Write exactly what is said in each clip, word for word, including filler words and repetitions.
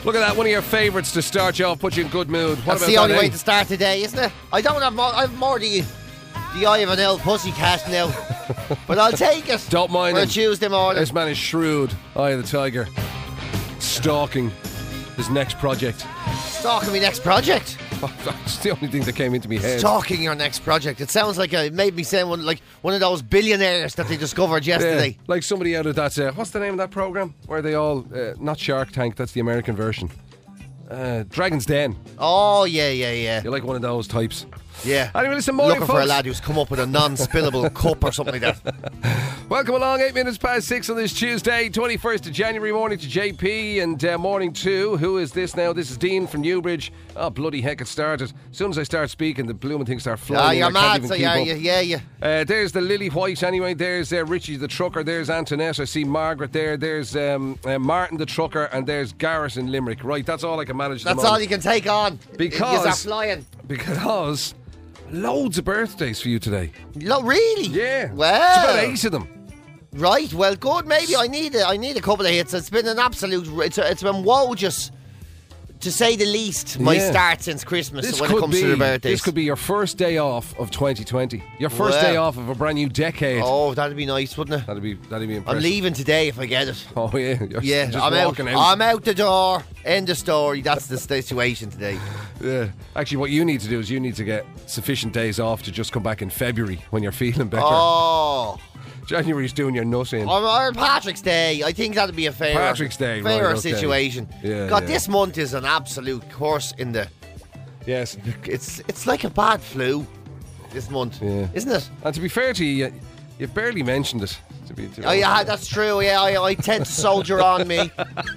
Look at that, one of your favourites to start you off, put you in good mood. What That's about the only that, way eh? to start today, isn't it? I don't have more, I have more the, the eye of an old pussycat now. But I'll take it. Don't mind for him. a Tuesday morning. This man is shrewd. Eye of the tiger. Stalking his next project. Stalking my next project. That's the only thing that came into my head. Stalking your next project. It sounds like a, it made me sound one, like one of those billionaires that they discovered yesterday. Yeah, like somebody out of that, uh, what's the name of that programme? Where they all, uh, not Shark Tank, that's the American version. Uh, Dragon's Den. Oh, yeah, yeah, yeah. You're like one of those types. Yeah. Anyway, listen, morning, Looking folks. for a lad who's come up with a non-spillable cup or something like that. Welcome along, eight minutes past six on this Tuesday, twenty-first of January. Morning to J P and uh, morning to, who is this now? This is Dean from Newbridge. Oh, bloody heck, it started. As soon as I start speaking, the blooming things start flying. Ah, in. you're I can't mad, even so keep yeah, up. yeah, yeah, yeah. Uh, there's the Lily White anyway. There's uh, Richie the trucker. There's Antoinette. I see Margaret there. There's um, uh, Martin the trucker. And there's Garrett in Limerick. Right, that's all I can manage at the That's all moment. you can take on. Because- You're flying. Because loads of birthdays for you today. No, really? Yeah. Well. It's about eight of them. Right, well, good. Maybe I need a, I need a couple of hits. It's been an absolute. It's, it's been wogus, to say the least. My Yeah. start since Christmas This when could it comes be to the birthdays. this could be your first day off of twenty twenty. Your first Well. day off of a brand new decade. Oh, that'd be nice, wouldn't it? That'd be that'd be impressive. I'm leaving today if I get it. Oh yeah, You're Yeah, just I'm out. walking out. I'm out the door. End of story. That's the situation today. Yeah. Actually, what you need to do is you need to get sufficient days off to just come back in February when you're feeling better. Oh, January's doing your nut in. or, or Patrick's Day. I think that'd be a fair Patrick's Day, right, fairer okay. situation. Yeah, God, yeah. this month is an absolute course in the. Yes. It's it's like a bad flu. This month, Yeah. isn't it? And to be fair to you, you- you've barely mentioned it. To be, to be Oh yeah, that's true. Yeah, I, I tend to soldier on me.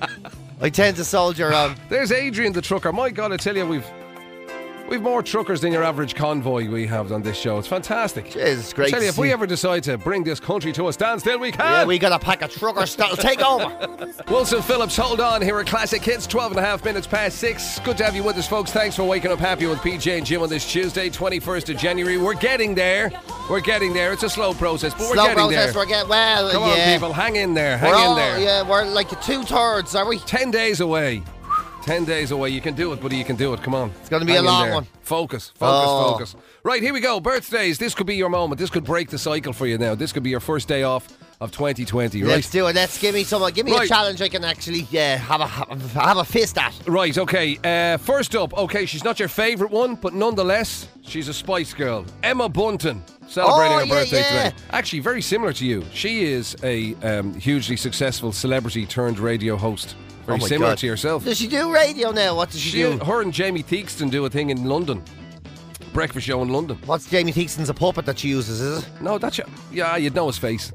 I tend to soldier on. There's Adrian the trucker. My God, I tell you, we've we've more truckers than your average convoy we have on this show. It's fantastic. Jesus, great. I tell you, to if we see. ever decide to bring this country to a standstill, we can. yeah, we got a pack of truckers that'll take over. Wilson Phillips, hold on. Here are Classic Hits, twelve and a half minutes past six. Good to have you with us, folks. Thanks for waking up happy with P J and Jim on this Tuesday, twenty-first of January. We're getting there. We're getting there. It's a slow process, but we're Slow getting process. there. We're getting well. Come yeah. on, people. Hang in there. Hang We're in all, there. Yeah, we're like two thirds, are we? Ten days away. Ten days away. You can do it, buddy. You can do it. Come on. It's gonna be a long one. Focus. Focus. Oh. Focus. Right, here we go. Birthdays. This could be your moment. This could break the cycle for you now. This could be your first day off of twenty twenty, right? Let's do it. Let's give me some. Give me Right. a challenge I can actually yeah have a have a fist at. Right, okay. Uh, first up, okay, she's not your favourite one, but nonetheless, she's a Spice Girl. Emma Bunton, celebrating Oh, her yeah, birthday yeah. today. Actually, very similar to you. She is a um, hugely successful celebrity turned radio host. Very Oh my similar God. to yourself. Does she do radio now? What does she, She, do? her and Jamie Theakston do a thing in London. Breakfast show in London. What's Jamie Theakston's a puppet that she uses? Is it No, that's your, yeah, you'd know his face.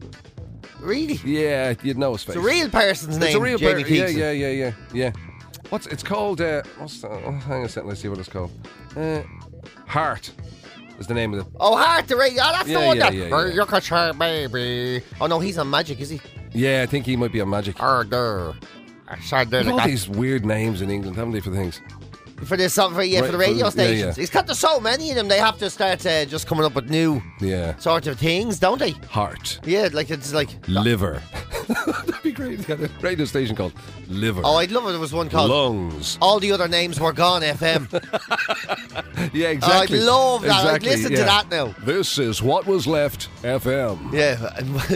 really? Yeah, you'd know his face. It's a real person's name. It's a real Jamie per- yeah, Theakston. yeah, yeah, yeah, yeah. What's it's called? Uh, what's the, oh, hang on a second. Let's see what it's called. Uh, Heart is the name of the. Oh, Heart the radio. Oh, that's Yeah, the one yeah, that. yeah, yeah. "Oh, look at her, baby. Oh no, he's on Magic, is he? Yeah, I think he might be on Magic. Oh, there. I said there. They've all like these weird names in England, haven't they, for things? that. For this, for yeah, Right, for the radio for- yeah, stations. yeah. It's got there's so many of them. They have to start uh, just coming up with new Yeah. sort of things, don't they? Heart. Yeah, like it's like. Liver. That'd be great. Got a radio station called Liver. Oh, I'd love it. There was one called. Lungs. All the other names were gone. F M. Yeah, exactly. I'd love that. I'd Exactly, listen to yeah. that now. This is what was left F M. Yeah.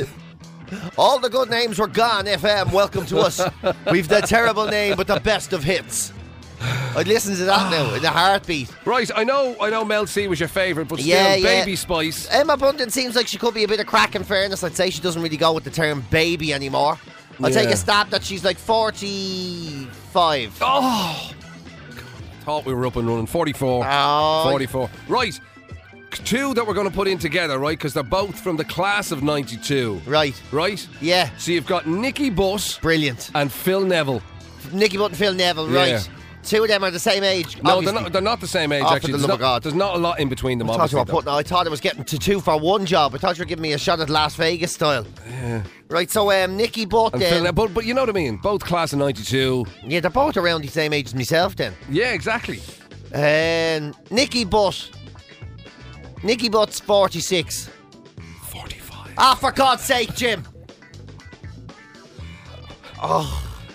All the good names were gone. F M. Welcome to us. We've the terrible name, but the best of hits. I'd listen to that now in a heartbeat. Right, I know, I know. Mel C was your favourite, but still, Yeah, yeah. Baby Spice. Emma Bunton seems like she could be a bit of crack. In fairness, I'd say she doesn't really go with the term baby anymore. I'll Yeah. take a stab that she's like forty-five. Oh, thought we were up and running. forty-four. Oh. forty-four. Right. Two that we're going to put in together, right? Because they're both from the class of ninety-two. Right. Right? Yeah. So you've got Nicky Butt Brilliant. and Phil Neville. Nicky Butt and Phil Neville. Yeah. Right. Two of them are the same age. No, obviously. they're not, they're not the same age, Oh, for actually. the There's love not, of God. there's not a lot in between them, I thought, you obviously. were putting, I thought I was getting to two for one job. I thought you were giving me a shot at Las Vegas style. Yeah. Right, so um, Nicky Butt And then. Phil Neville, but, but you know what I mean? Both class of ninety-two. Yeah, they're both around the same age as myself then. Yeah, exactly. Um, Nicky Butt. Nicky Butt's forty-six. forty-five. Ah, for God's sake, Jim. Oh.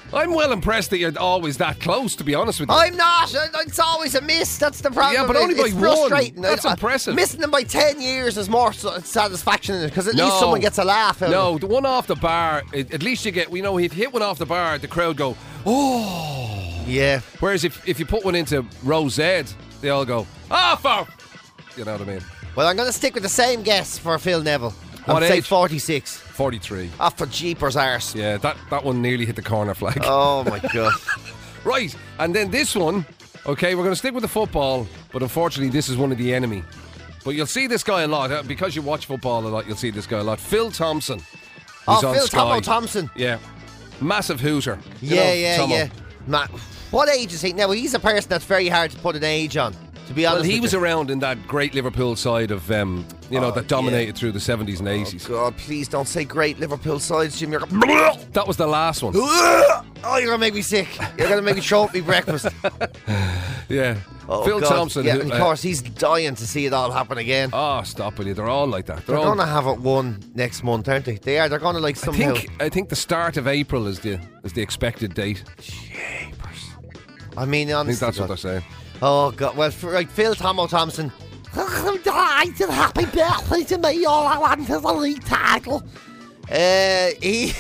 I'm well impressed that you're always that close, to be honest with you. I'm not. It's always a miss. That's the problem. Yeah, but only by it's one. frustrating. That's I- impressive. Missing them by ten years is more s- satisfaction in it because at No. least someone gets a laugh out No, of it. the one off the bar, it, at least you get, you know, if you hit one off the bar, the crowd go, oh. Yeah. Whereas if, if you put one into row Z, they all go, ah, oh, for. You know what I mean? Well, I'm going to stick with the same guess for Phil Neville. What I'd say age? forty-six. forty-three. Ah, for jeepers arse. Yeah, that, that one nearly hit the corner flag. Oh, my God. Right, and then this one, okay, we're going to stick with the football, but unfortunately this is one of the enemy. But you'll see this guy a lot. uh, Because you watch football a lot, you'll see this guy a lot. Phil Thompson. Oh, He's on Phil Sky. Tomo Thompson. Yeah. Massive hooter. You Yeah, know, yeah, Tomo. yeah. Ma- what age is he? Now, he's a person that's very hard to put an age on, to be Well, honest he with was you. around in that great Liverpool side of, um, you know, Oh, that dominated yeah. through the seventies and eighties. God, please don't say great Liverpool sides, Jim. You're gonna... That was the last one. Oh, you're going to make me sick. You're going to make me throw up me breakfast. Yeah. Oh, Phil God. Thompson. Yeah, who- and of uh, course, he's dying to see it all happen again. Oh, stop it. They're all like that. They're, They're all. going to have it won next month, aren't they? They are. They're going to, like, I somehow... think I think the start of April is the is the expected date. I mean, honestly... I think that's what God. they're saying. Oh, God. Well, for, right, Phil Tomo Thompson... Happy birthday to me. All I want is a league title. Uh, he...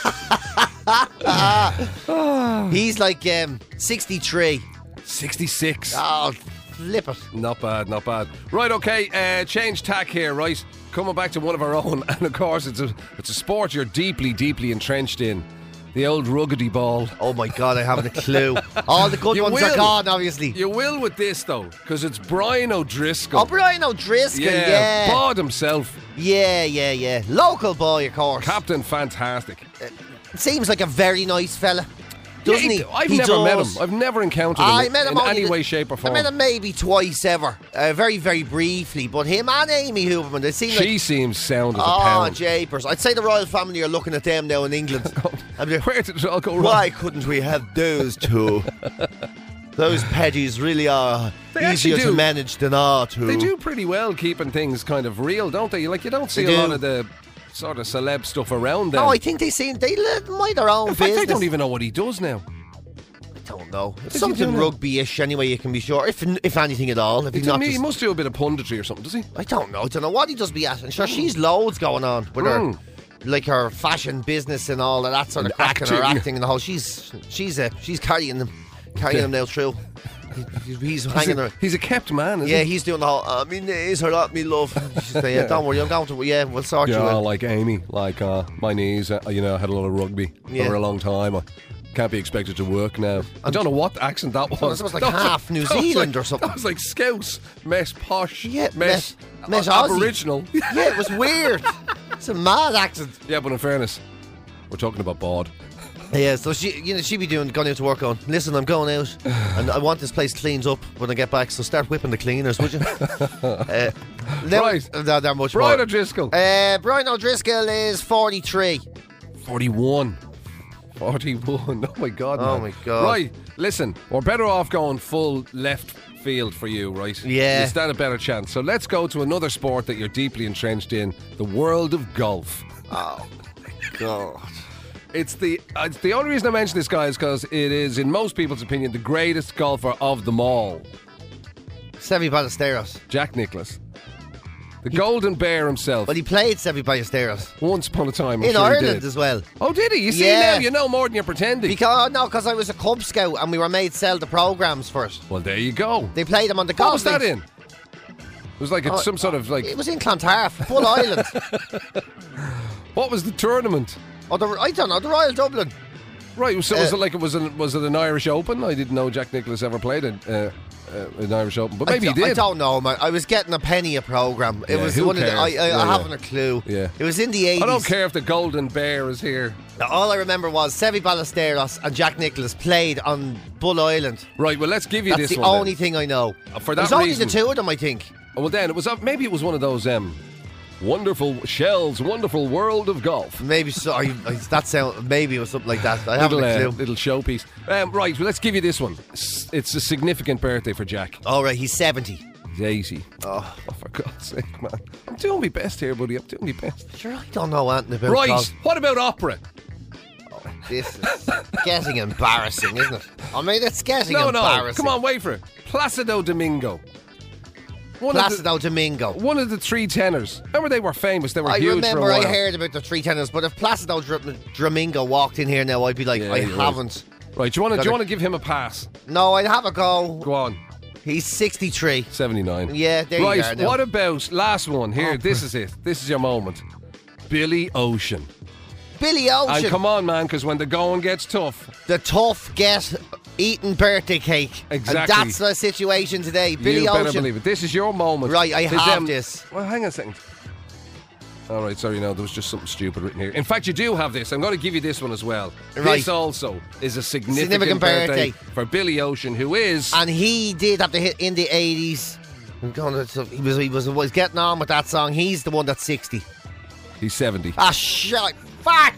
He's like um, sixty-three. sixty-six. Oh, flip it. Not bad, not bad. Right, okay, uh, change tack here, right? Coming back to one of our own, and of course it's a it's a sport you're deeply, deeply entrenched in. The old ruggedy ball. Oh my God, I haven't a clue. All the good You ones will. are gone, obviously. You will with this though, because it's Brian O'Driscoll. Oh, Brian O'Driscoll, yeah, yeah. Bod himself. Yeah, yeah, yeah. Local boy, of course. Captain Fantastic. Seems like a very nice fella. Doesn't Yeah, he? I've He never met does. him. I've never encountered him I in, met him in only any the- way, shape or form. I met him maybe twice ever. Uh, very, very briefly. But him and Amy Huberman, they seem like... She seems sound as a Oh, pound. japers. I'd say the royal family are looking at them now in England. I'm like, Where did it all go wrong? why couldn't we have those two? Those pedgies really are They actually easier to do. manage than our two. They do pretty well keeping things kind of real, don't they? Like, you don't see They a lot do. of the sort of celeb stuff around them. No, I think they seem they let mind their own In fact, business. I don't even know what he does now. I don't know. It's he something do now? rugby-ish anyway. You can be sure, if if anything at all. If He, he's not, he just, must do a bit of punditry or something, does he? I don't know. I don't know what he does be at. And sure, she's loads going on with Mm. her, like her fashion business and all of that sort of And crack and her acting. acting and the whole. She's she's uh, she's carrying them, carrying them now through. He- He's hanging He's her. a, he's a kept man, isn't Yeah, he? he's doing the whole. I mean, knees hurt up, me love. She's like, yeah, don't worry, I'm going to. Yeah, we'll sort you Yeah, out. like Amy. Like, uh, my knees, uh, you know, I had a lot of rugby Yeah. for a long time. I can't be expected to work now. I don't know what accent that was. That was like That half New that was Zealand like- or something. That was like Scouse, Mess Posh, Yeah, Mess, Mess- Mess uh, Aussie. Aboriginal. Yeah, it was weird. It's a mad accent. Yeah, but in fairness, we're talking about Bod. Yeah, so she, you know, she be doing going out to work on. Listen, I'm going out, and I want this place cleaned up when I get back. So start whipping the cleaners, would you? uh, now- Right. uh, they're much Brian more. O'Driscoll. Uh, Brian O'Driscoll is forty-three. forty-one. forty-one. Oh my God. Oh man. my God. Right, listen, we're better off going full left field for you, right? Yeah. You stand a better chance. So let's go to another sport that you're deeply entrenched in, the world of golf. Oh my God. It's the uh, it's the only reason I mention this guy is because it is, in most people's opinion, the greatest golfer of them all. Seve Ballesteros. Jack Nicklaus. The Golden Bear himself. Well, he played Seve Ballesteros Once upon a time, I'm in sure he Ireland did. as well. Oh, did he? You see Yeah. now, you know more than you're pretending. Because no, because I was a Cub Scout and we were made sell the programs first. well, there you go. They played him on the What golf was that links. in? It was like a, Oh, some sort of like. It was in Clontarf, Full Island. What was the tournament? Or the, I don't know, the Royal Dublin. Right, so was Uh, it like it was an, was it an Irish Open? I didn't know Jack Nicklaus ever played an, uh, uh, an Irish Open, but maybe I, he do- did. I don't know, man. I was getting a penny a program. It Yeah, was who one of the. I, I, cares? Yeah, I yeah. haven't a clue. Yeah. It was in the eighties. I don't care if the Golden Bear is here. All I remember was Seve Ballesteros and Jack Nicklaus played on Bull Island. Right, well, let's give you That's this the one. only then. thing I know. Uh, for It that was only reason- the two of them, I think. Oh, well, then it was uh, maybe it was one of those um, wonderful Shell's Wonderful World of Golf. Maybe so. I, I, that sound. Maybe it was something like that. I haven't Little, a uh, clue. little showpiece. Um, right, well, let's give you this one. S- It's a significant birthday for Jack. All right, he's seventy. He's eighty. Oh, Oh, for God's sake, man. I'm doing my best here, buddy. I'm doing my best. sure. I don't know anything about Right, golf. what about opera? This is getting embarrassing, isn't it? I mean, it's getting No, no. embarrassing. Come on, wait for it. Placido Domingo. One Placido of the, Domingo. One of the three tenors. Remember, they were famous. They were I huge remember for a while. I heard about the three tenors, but if Placido Dr- Domingo walked in here now, I'd be like, Yeah, I you're right. haven't. Right, do you want to do Gotta- you want to give him a pass? No, I'd have a go. Go on. He's sixty-three. seventy-nine. Yeah, there right, you are now. what about last one? Here, Oh, this is it. This is your moment. Billy Ocean. Billy Ocean. And come on, man, because when the going gets tough, The tough get eating birthday cake. Exactly. And that's the situation today. Billy you better Ocean. believe it. This is your moment. Right, I This, have um, this. Well, hang on a second. All right, sorry, no, there was just something stupid written here. In fact, you do have this. I'm going to give you this one as well. Right. This also is a significant, Significant birthday. for Billy Ocean, who is... And he did have to hit in the eighties. I'm gonna- so He was, he was was getting on with that song. He's the one that's sixty. He's seventy. Ah, shit. Fuck.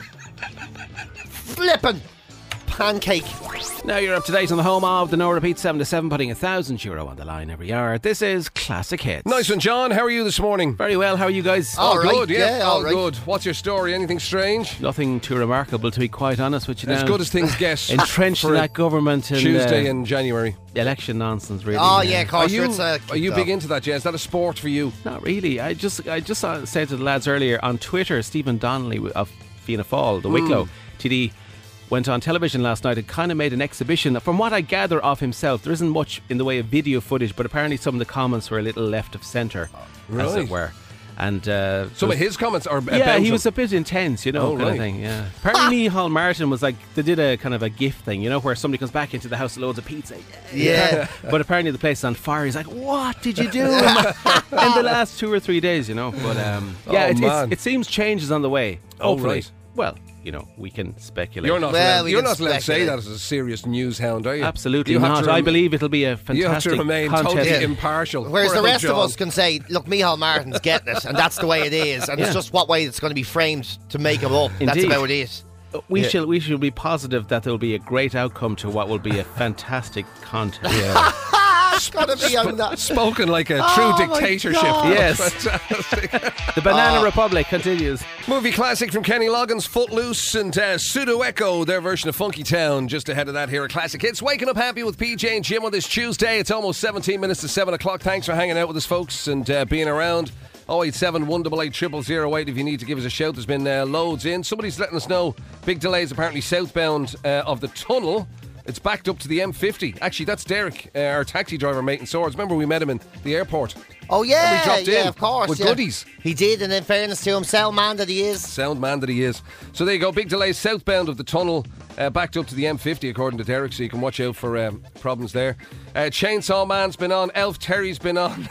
Flippin' pancake. Now you're up to date on the home of the No Repeat seven to seven, putting a thousand euro on the line every hour. This is Classic Hits. Nice one, John. How are you this morning? Very well. How are you guys? All Oh, right, good, yeah. yeah, all all right. good. What's your story? Anything strange? Nothing too remarkable, to be quite honest with you. As now. good as things get. Entrenched for in a that government and Tuesday uh, in January. election nonsense, really. Oh, Uh, yeah, of Are course. you, it's, uh, are you big into that, Jay? Is that a sport for you? Not really. I just I just saw, said to the lads earlier on Twitter, Stephen Donnelly of Fianna Fáil, the Wicklow T D, went on television last night and kind of made an exhibition. From what I gather of himself, there isn't much in the way of video footage, but apparently some of the comments were a little left of centre, as Right. it were. And uh, Some there of his comments are yeah, about he him. was a bit intense, you know, Oh, kind right. of thing. Yeah. Apparently, Micheál Martin was like, they did a kind of a gift thing, you know, where somebody comes back into the house with loads of pizza. Yeah. But apparently the place is on fire. He's like, what did you do in, my, in the last two or three days, you know? But um, yeah, Oh, it, man. it's, it seems change is on the way. Oh, Hopefully. right. Well, you know, we can speculate. You're not Well, allowed, we you're can not allowed to say speculate. that as a serious news hound, are you? Absolutely You have not. to I rem- believe it'll be a fantastic You have to remain contest. totally Yeah. impartial. Whereas Poor the rest of John. us can say, look, Micheál Martin's getting it, and that's the way it is, and Yeah. it's just what way it's going to be framed to make him up. That's Indeed. about it. We Yeah. shall we should be positive that there will be a great outcome to what will be a fantastic contest. It's going to be on that. Spoken like a Oh, true my dictatorship. God. Yes. Fantastic. The Banana Oh. Republic continues. Movie classic from Kenny Loggins, Footloose, and uh, Pseudo Echo, their version of Funky Town. Just ahead of that here at Classic Hits. Waking up happy with P J and Jim on this Tuesday. It's almost seventeen minutes to seven o'clock. Thanks for hanging out with us, folks, and uh, being around. oh eight seven, one eight eight, zero zero zero eight if you need to give us a shout. There's been uh, loads in. Somebody's letting us know big delays apparently southbound uh, of the tunnel. It's backed up to the M fifty. Actually, that's Derek, uh, our taxi driver, mate in Swords. Remember we met him in the airport? Oh, yeah, And we dropped yeah, in of course. with yeah. goodies. He did, and in fairness to him, sound man that he is. Sound man that he is. So there you go. Big delays southbound of the tunnel, uh, backed up to the M fifty, according to Derek, so you can watch out for um, problems there. Uh, Chainsaw Man's been on. Elf Terry's been on.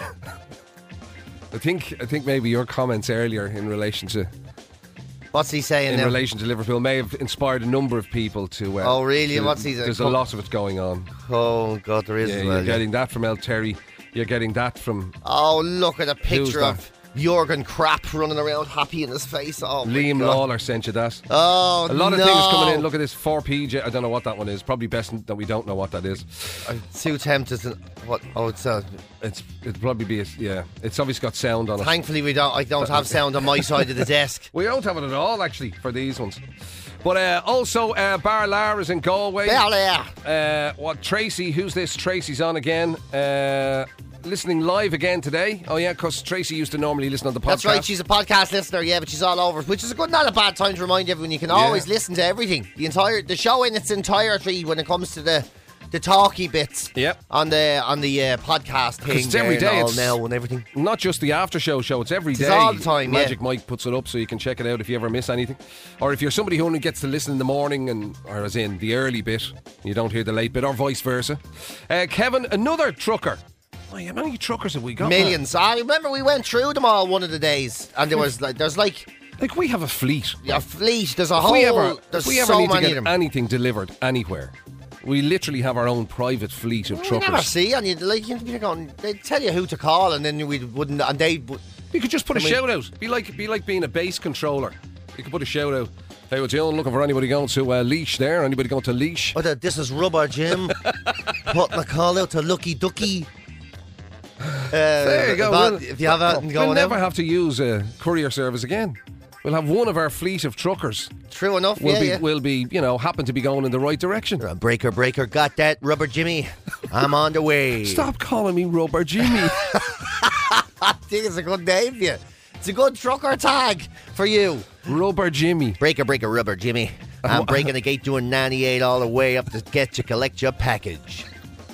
I think I think maybe your comments earlier in relation to What's he saying in now? relation to Liverpool may have inspired a number of people to. Uh, Oh, really? to- What's he saying? There's a lot of it going on. Oh, God, there is Yeah, as you're well. yeah. getting that from Elf Terry. You're getting that from Oh, look at a picture that? of Jurgen Krapp running around happy in his face. Oh, my Liam God. Lawler sent you that. Oh, A lot of no. things coming in. Look at this four P J. I don't know what that one is. Probably best that we don't know what that is. I'm too tempted to. What? Oh, it's. Uh, It's it'll probably be a, yeah. It's obviously got sound on it. thankfully, we don't. I don't have sound on my side of the desk. We don't have it at all actually for these ones. But uh, also uh, Bar Lar is in Galway. There, there. Uh, what Tracy? Who's this? Tracy's on again. Uh, listening live again today. Oh yeah, because Tracy used to normally listen on the podcast. That's right. She's a podcast listener, yeah, but she's all over, which is a good, not a bad time to remind everyone you can always listen to everything, the entire, the show in its entirety when it comes to the, the talky bits. Yep. On the on the uh, podcast thing. it's every there day, and all it's- now and everything. Not just the after show show, it's every day. It's all the time, yeah. Magic Mike puts it up so you can check it out if you ever miss anything. Or if you're somebody who only gets to listen in the morning, and or as in the early bit, you don't hear the late bit, or vice versa. Uh, Kevin, another trucker. Oh, how many truckers have we got? Millions. I remember we went through them all one of the days, and there was like there's like Like, we have a fleet. a fleet. There's a If whole. we ever, there's if we ever so need to many get of them. anything delivered anywhere, we literally have our own private fleet of We truckers. never see, and you like you'd be going. They'd tell you who to call, and then we wouldn't, and they. would- You could just put a Can we- shout out. Be like, be like being a base controller. You could put a shout out. Hey, what's you looking for anybody going to uh, Leash there? Anybody going to Leash? Oh, the- this is Rubber Jim putting a call out to Lucky Ducky. Uh, There you go. about- We'll- if you have anything We'll going never out. have to use a courier service again. we'll have one of our fleet of truckers. True enough, Will yeah, be, yeah. will be, you know, happen to be going in the right direction. Uh, breaker, breaker, got that, Rubber Jimmy. I'm on the way. Stop calling me Rubber Jimmy. I think it's a good name for you. It's a good trucker tag for you. Rubber Jimmy. Breaker, breaker, Rubber Jimmy. I'm breaking the gate doing ninety-eight all the way up to get you collect your package.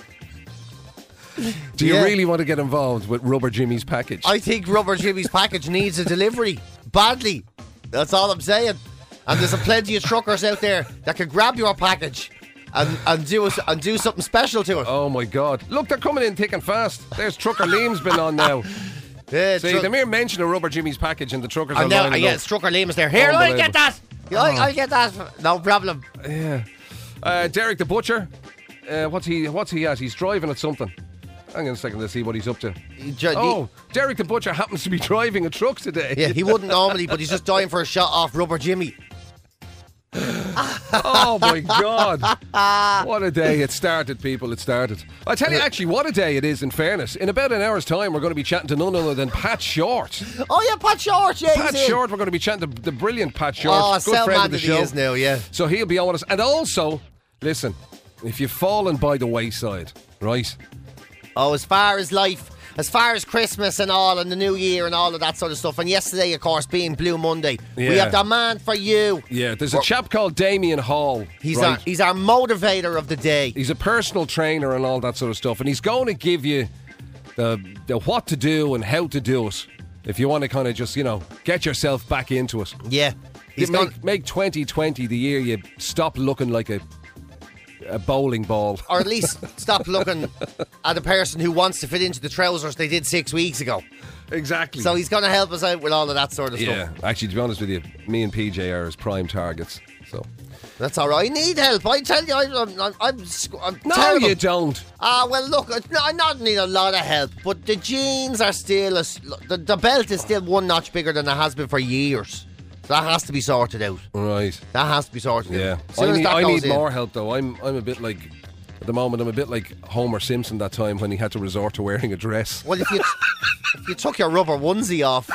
Do you Yeah. really want to get involved with Rubber Jimmy's package? I think Rubber Jimmy's package needs a delivery badly. That's all I'm saying. And there's a plenty of truckers out there that can grab your package and, and do a, and do something special to it. Oh my God. Look, they're coming in thick and fast. There's Trucker Liam's been on now. Yeah, See, tru- the mere mention of Rubber Jimmy's package and the truckers are and now, lining yeah, up. Trucker Liam is there. Here, I'll get that. Yeah, I'll, I'll get that. No problem. Yeah. Uh, Derek the Butcher. Uh, what's he What's he at? He's driving at something. Hang on a second to see what he's up to. He ju- Oh, Derek the Butcher happens to be driving a truck today. Yeah, he wouldn't normally, but he's just dying for a shot off Rubber Jimmy. Oh my God. What a day it started, people. It started. I tell you, actually, what a day it is, in fairness. In about an hour's time, we're going to be chatting to none other than Pat Short. Oh, yeah, Pat Short. Yeah, Pat he's in. Short, we're going to be chatting to the brilliant Pat Short. Oh, good sell friend man of the that he show. is now, yeah. So he'll be on with us. And also, listen, if you've fallen by the wayside, right? Oh, as far as life, as far as Christmas and all, and the New Year and all of that sort of stuff. And yesterday, of course, being Blue Monday, we Yeah. have the man for you. Yeah, there's a chap called Damien Hall. He's right? our he's our motivator of the day. He's a personal trainer and all that sort of stuff, and he's going to give you the, the what to do and how to do it if you want to kind of just, you know, get yourself back into it. Yeah, he's You make, gone, make twenty twenty the year you stop looking like a a bowling ball. or at least stop looking at a person who wants to fit into the trousers they did six weeks ago. Exactly. So he's going to help us out with all of that sort of yeah, stuff. actually, to be honest with you, me and P J are his prime targets. So That's all right. I need help. I tell you, I'm, I'm, I'm, I'm, I'm no, terrible. you don't. Ah, well, look, I- no, I not need a lot of help, but the jeans are still, a, s- the, the belt is still one notch bigger than it has been for years. So that has to be sorted out. Right. That has to be sorted Yeah. out. As soon I as need, that I goes need in- more help though. I'm I'm a bit like at the moment I'm a bit like Homer Simpson that time when he had to resort to wearing a dress. Well, if you, if you took your rubber onesie off.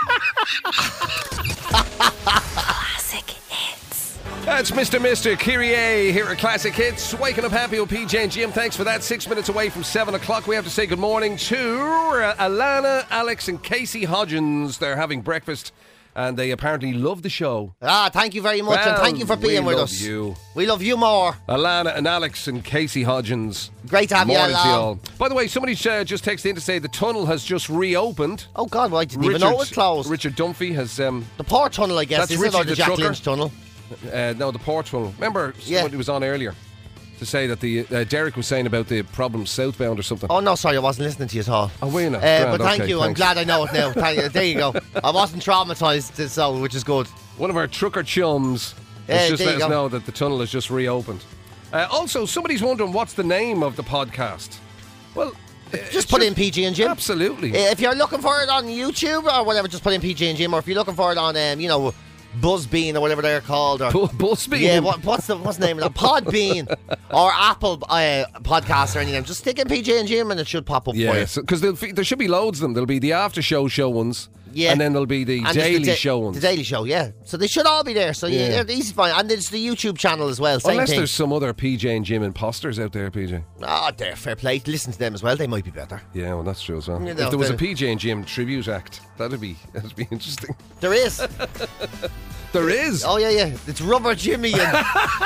Classic hits. That's Mister Mister Kyrie here at Classic Hits. Waking up happy with P J and Jim. Thanks for that. Six minutes away from seven o'clock. We have to say good morning to uh, Alana, Alex, and Casey Hodgins. They're having breakfast, and they apparently love the show. Ah, thank you very much, and Well, thank you for being we with love us. you. We love you more. Alana and Alex and Casey Hodgins. Great to have you Morning to you along. all. By the way, somebody uh, just texted in to say the tunnel has just reopened. Oh, God, well, I didn't even know it was closed. Richard Dunphy has. Um, The Port Tunnel, I guess, That's is it? Or Richie the the Jack trucker. Lynch Tunnel? uh, no, the port tunnel. Remember Yeah. somebody was on earlier to say that the uh, Derek was saying about the problems southbound or something. Oh, no, sorry, I wasn't listening to you at all. Oh, were you not? Uh, Grand, but thank okay, you. I'm thanks. glad I know it now. Thank you. There you go. I wasn't traumatised, so which is good. One of our trucker chums Yeah, has just there let you us go. know that the tunnel has just reopened. Uh, also, somebody's wondering what's the name of the podcast. Well, uh, Just it's put in P G and Jim. Absolutely. Uh, If you're looking for it on YouTube or whatever, just put in P G and Jim. Or if you're looking for it on, um, you know, Buzzbean or whatever they're called. Or, Bu- Buzzbean. yeah, what, what's the what's the name of that? Podbean or Apple uh, Podcast or anything. Just stick in P J and Jim and it should pop up for you. Yeah, because there should be loads of them. There'll be the after show show ones, Yeah. and then there'll be the And there's daily the da- show ones. The Daily Show, yeah. So they should all be there. So yeah, Yeah. they're easy to find. And there's the YouTube channel as well. Same Unless thing. there's some other P J and Jim imposters out there, P J. Ah, they're fair play. Listen to them as well. They might be better. Yeah, well, that's true as well. You know, if there was a the- P J and Jim tribute act, that'd be that'd be interesting. There is. There is. Oh yeah, yeah. It's Rubber Jimmy and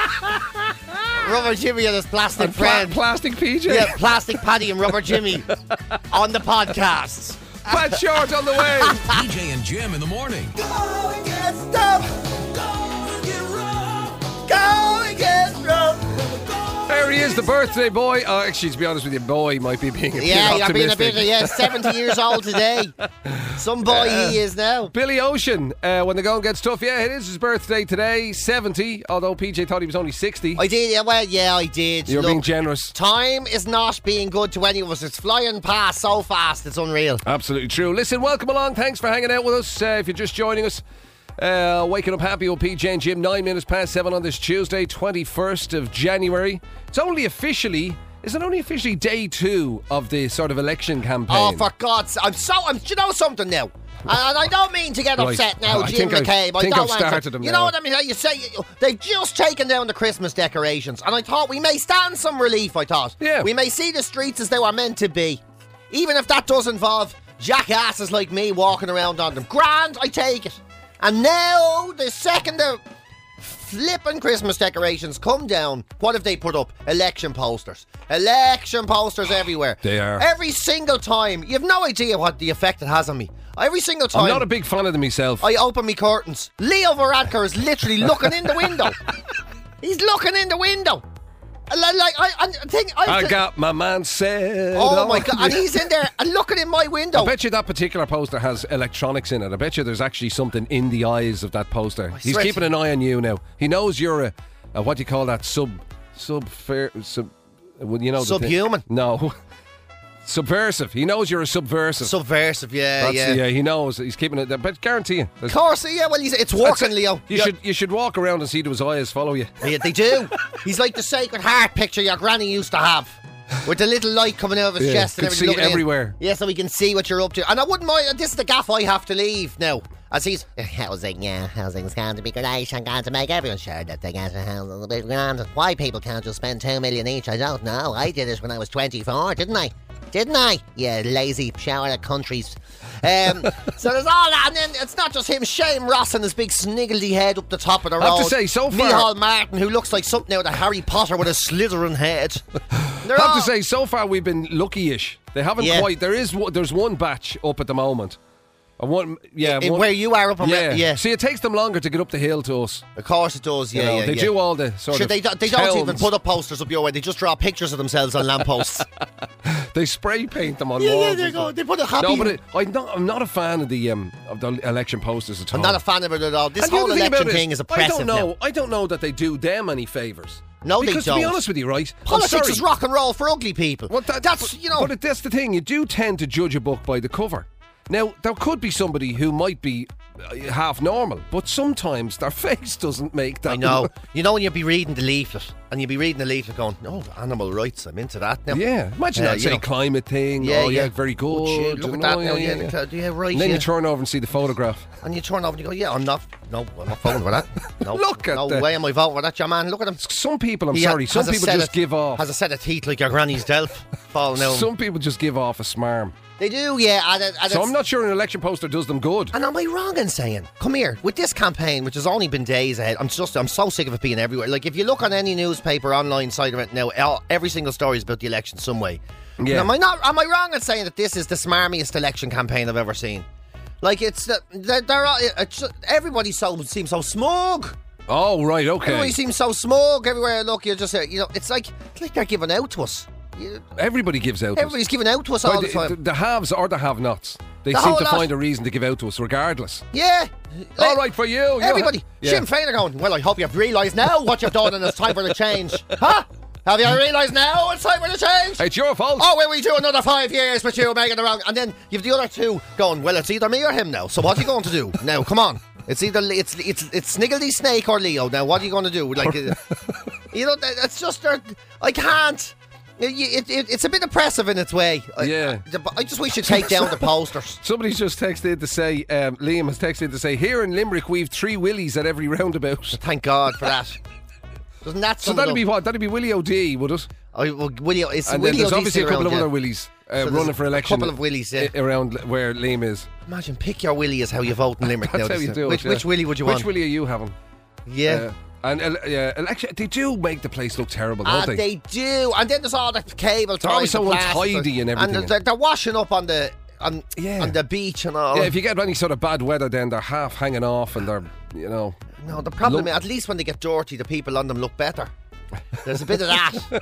Rubber Jimmy and his plastic And pla- friend. plastic P J. Yeah, Plastic Paddy and Rubber Jimmy on the podcast. Pat Short on the way. P J and Jim in the morning. Go and get stuff. Go and get rough. Go and get rough. There he is, the birthday boy. Oh, actually, to be honest with you, boy might be being a Yeah, bit you're being a optimistic. bit. Yeah, seventy years old today. Some boy he is now. Billy Ocean, uh, when the going gets tough, yeah, it is his birthday today, seventy, although P J thought he was only sixty. I did. Yeah, well, yeah, I did. You're Look, being generous. time is not being good to any of us. It's flying past so fast. It's unreal. Absolutely true. Listen, welcome along. Thanks for hanging out with us. Uh, if you're just joining us, uh, waking up happy with P J and Jim, nine minutes past seven on this Tuesday, twenty-first of January. It's only officially, is it only officially day two of the sort of election campaign? Oh, for God's sake. I'm so, I'm, do you know something now? And I don't mean to get Right. upset now, I Jim think I've- McCabe. I think don't I've want to. started them You now. know what I mean? You say they've just taken down the Christmas decorations, and I thought we may stand some relief. I thought, Yeah. we may see the streets as they were meant to be, even if that does involve jackasses like me walking around on them. Grand, I take it. And now the second the flipping Christmas decorations come down, what have they put up? Election posters. Election posters everywhere. They are. Every single time. You have no idea what the effect it has on me. Every single time I'm not a big fan of them myself. I open my curtains, Leo Varadkar is literally looking in the window. He's looking in the window. Like, like I, I think I, I got my man said. Oh my god! And he's in there and looking in my window. I bet you that particular poster has electronics in it. I bet you there's actually something in the eyes of that poster. He's swear keeping to- an eye on you now. He knows you're a, a what do you call that? Sub, sub, fair, sub. Well, you know, the thing- Subhuman? No, subversive. He knows you're a subversive. Subversive, yeah, That's, yeah. yeah, he knows. He's keeping it. But guarantee you, Of there's- course, yeah. Well, he's, it's working, Leo. You Yeah. should you should walk around and see do his eyes follow you. Yeah, they do. He's like the Sacred Heart picture your granny used to have, with the little light coming out of his Yeah, chest and could everything. see looking in. everywhere. Yeah, so we can see what you're up to. And I wouldn't mind. This is the gaff I have to leave now. As he's housing, yeah, housing's going to be great. I'm going to make everyone sure that they get a house a bit grand. Why people can't just spend two million each, I don't know. I did it when I was twenty-four, didn't I? Didn't I? Yeah, lazy shower of countries. Um, so there's all that, and then it's not just him. Shane Ross and his big sniggledy head up the top of the road. I have to say, so far- Micheál Martin, who looks like something out of Harry Potter with a Slytherin head. They're I have all- to say, so far we've been lucky-ish. They haven't Yeah. quite. There is one- there's one batch up at the moment. And one, yeah, In one- where you are up on yeah. Re- yeah. See, it takes them longer to get up the hill to us. Of course it does, yeah, You know, yeah. they yeah. do all the sort Sure, of. they, don't- they don't even towns. put up posters up your way. They just draw pictures of themselves on lampposts. They spray paint them on Yeah, walls. yeah, and they go- stuff. they put a happy- No, but it, I'm not. I'm not a fan of the um of the election posters at all. I'm not a fan of it at all. This And the whole other thing election about it thing is I oppressive don't know. now. I don't know that they do them any favours. No, they because to be don't. honest with you, right? I'm Politics sorry. is rock and roll for ugly people. Well, that- That's, but- you know... But it, that's the thing. You do tend to judge a book by the cover. Now, there could be somebody who might be uh, half normal, but sometimes their face doesn't make that. I know. You know when you'd be reading the leaflet, and you'd be reading the leaflet going, oh, animal rights, I'm into that now. Yeah, imagine Uh, that you say know. climate thing. Yeah, oh yeah, yeah. very good. Oh, shit, look you at know, that now, yeah, yeah, yeah, yeah, right, And then yeah. you turn over and see the photograph. And you turn over and you go, yeah, I'm not, no, I'm not voting for that. No, Look at no the- way am I voting for that, your man. Look at him. Some people, I'm He ha- sorry, some has a people set just of- give off. Has a set of teeth like your granny's delf falling out. Some people just give off a smarm. They do, yeah. And, it- and So it's- I'm not sure an election poster does them good. And am I wrong in saying, come here, with this campaign, which has only been days ahead, I'm just, I'm so sick of it being everywhere. Like, if you look on any newspaper, online site of it now, all- every single story is about the election some way. Yeah. Now, am I not, am I wrong in saying that this is the smarmiest election campaign I've ever seen? Like, it's, the, they're, they're all, it's just, everybody so, seems so smug. Oh, right, okay. Everybody seems so smug everywhere I look. You just, uh, you know, it's like, it's like they're giving out to us. You- Everybody gives out. to us. Everybody's giving out to us all Well, the the, time. the, the haves or the have-nots. They The seem whole to lot. find a reason to give out to us regardless. Yeah. All right for you. you Everybody. yeah. Sinn Féin are going, well, I hope you've realised now what you've done and it's time for the change. Huh? Have you realised now it's time for the change? It's your fault. Oh, will we do another five years with you making the wrong? And then you've the other two going, well, it's either me or him now. So what are you going to do? Now, come on. It's either it's it's it's Sniggledy Snake or Leo. Now, what are you going to do? Like, uh, you know, that- it's just uh, I can't. It, it, it, it's a bit oppressive in its way. I- Yeah. I, I just wish you'd take down the posters. Somebody's just texted to say, um, Liam has texted to say, here in Limerick we've three Willies at every roundabout. Thank God for that. Doesn't that So sum it that'd up? be what? That'd be Willie O'D, would it? Oh, well, Willie, it's And Willie then there's O'D obviously a still couple around, of yeah. other Willies uh, So there's running a for election. couple of Willies, yeah. i- around where Liam is. Imagine, pick your Willie is how you vote in Limerick That's now. how you This- do which, it. yeah. which Willie would you Which want? Willie are you having? Yeah. Uh, and uh, yeah, election, they do make the place look terrible, don't And they? they do. And then there's all the cable They're always ties. so the plastic, untidy and everything. And they're, they're washing up on the on, Yeah. on the beach and all. Yeah, if you get any sort of bad weather, then they're half hanging off and they're, you know. no, the problem Look- is, at least when they get dirty, the people on them look better. There's a bit of that.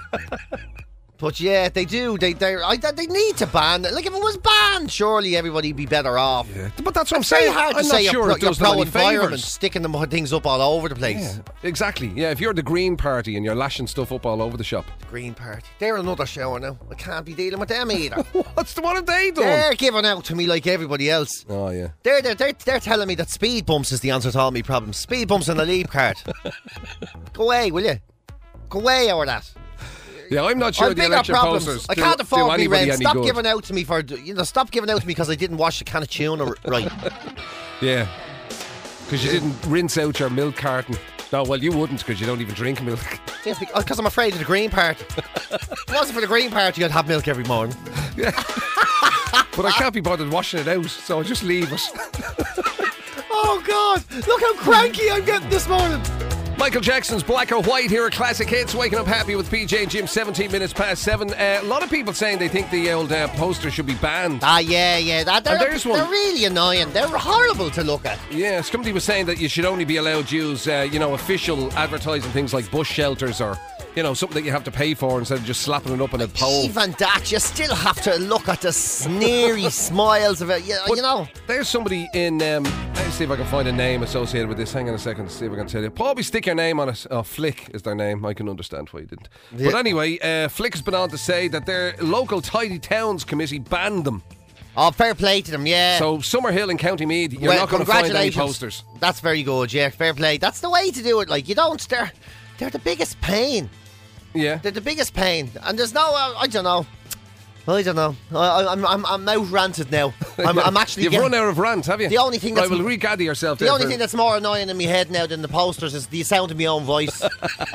But yeah, they do. They they I, they need to ban it. Like if it was banned, surely everybody'd be better off. Yeah. But that's what I'm It's very saying. hard to I'm say not sure you're, it pro, you're does them any pro-environment, favours. sticking them things up all over the place. Yeah, exactly. Yeah, if you're the Green Party and you're lashing stuff up all over the shop. Green Party. They're another show now. I can't be dealing with them either. What's the, what have they done? They're giving out to me like everybody else. Oh, yeah. They're, they're, they're, they're telling me that speed bumps is the answer to all my problems. Speed bumps and a leave card. Go away, will you? Go away over that. Yeah, I'm not sure I've the bigger election problems. posters I do, can't do afford me anybody rent. any Stop good. giving out to me for you know. Stop giving out to me because I didn't wash the can of tuna r- right. Yeah. Because you didn't rinse out your milk carton. No, well, you wouldn't because you don't even drink milk. Yeah, because I'm afraid of the Green Party. If it wasn't for the Green Party, I'd have milk every morning. But I can't be bothered washing it out, so I'll just leave it. Oh God! Look how cranky I'm getting this morning. Michael Jackson's Black or White here at Classic Hits. Waking up happy with P J and Jim, seventeen minutes past seven. Uh, a lot of people saying they think the old uh, poster should be banned. Ah, yeah, yeah. That, they're, And there's one. they're really annoying. They're horrible to look at. Yeah, somebody was saying that you should only be allowed to use, uh, you know, official advertising things like bush shelters or, you know, something that you have to pay for instead of just slapping it up on a pole. Even that, you still have to look at the sneery smiles of it. You, But you know. There's somebody in. Um, let's see if I can find a name associated with this. Hang on a second, see if I can tell you. Probably stick your name on it. Oh, Flick is their name. I can understand why you didn't. Yeah. But anyway, uh, Flick has been on to say that their local Tidy Towns committee banned them. Oh, fair play to them, yeah. So Summerhill and County Meath, you're Well, not going to find any congratulations. posters. That's very good, yeah. Fair play. That's the way to do it. Like, you don't. They're, they're the biggest pain. Yeah. They're the biggest pain. And there's no. Uh, I don't know. I don't know. I, I'm, I'm, I'm out ranted now. I'm, I'm actually. You've getting, run out of rant, have you? The only thing Right, that's- well, regather yourself The there only for- thing that's more annoying in my head now than the posters is the sound of my own voice.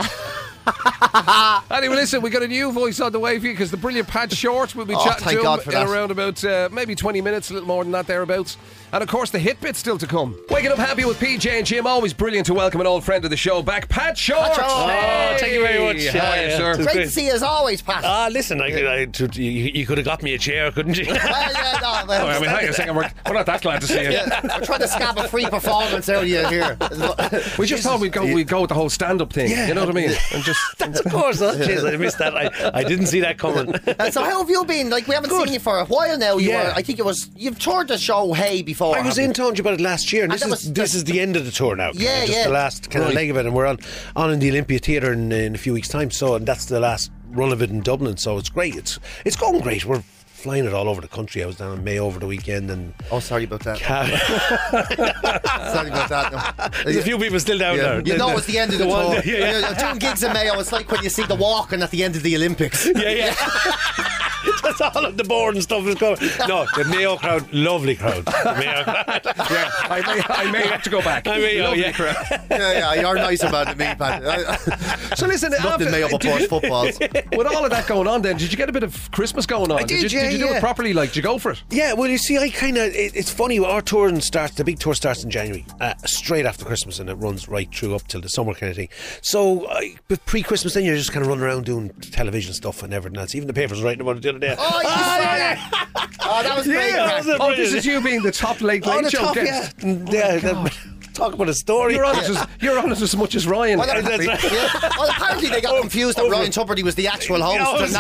Anyway, listen, we got a new voice on the way for you because the brilliant Pat Short will be Oh, chatting thank to God him for in that. around about uh, maybe twenty minutes, a little more than that, thereabouts. And of course, the hit bit still to come. Waking up happy with P J and Jim, always brilliant to welcome an old friend of the show back, Pat Short. Pat Short. Oh, thank you very much. Hi, Yeah, yeah. sir. It's Great great. to see you as always, Pat. Ah, listen, I, I, I, you, you could have got me a chair, couldn't you? well, yeah, no, well, Oh, I mean, hang on a second, we're, we're not that glad to see you. yeah, we're trying to scab a free performance out of you here. We just thought we'd go, we'd go with the whole stand-up thing. Yeah. You know what I mean? And just of course. Oh, jeez, I missed that. I, I didn't see that coming. And so how have you been? Like, we haven't Good. seen you for a while now. You Yeah. were, I think it was, you've toured the show Hey before. I was haven't in talking to you about it last year, and, And this, that is, was- this is the end of the tour now. Yeah, just yeah. the last kind Right. of leg of it, and we're on, on in the Olympia Theatre in, in a few weeks' time, so and that's the last run of it in Dublin, so it's great. It's it's going great. We're flying it all over the country. I was down in May over the weekend, and Oh, sorry about that. Ca- Sorry about that. No. there's a few people still down Yeah. there. You know it's the end of the, The one- tour. yeah, yeah. You're doing gigs in Mayo. It's like when you see the walking at the end of the Olympics. Yeah, yeah. That's all on the board and stuff is going. No, the Mayo crowd, lovely crowd. The Mayo crowd. yeah, I may, I may have to go back. I mean, oh, Lovely yeah. crowd. yeah, yeah, you're nicer about it than me, Pat. So listen, Nothing after- Mayo but Boys footballs. with all of that going on, then did you get a bit of Christmas going on? I did, you, yeah, did you do yeah. it properly? Like, did you go for it? Yeah, well, you see, I kind of, it, it's funny, our touring starts, the big tour starts in January, uh, straight after Christmas, and it runs right through up till the summer kind of thing. So, I, but pre-Christmas, then you're just kind of running around doing television stuff and everything else. Even the papers were writing about it the other day. Oh, you saw Oh, that was great. Yeah, Pat. that was Oh, this is you being the top late Oh, late the show top, guest. yeah. yeah that- talk about a story. You're on it as you're on it as much as Ryan. Well, That's apparently, right. yeah. Well, apparently they got confused that over. Ryan Tubridy was the actual host. Oh, and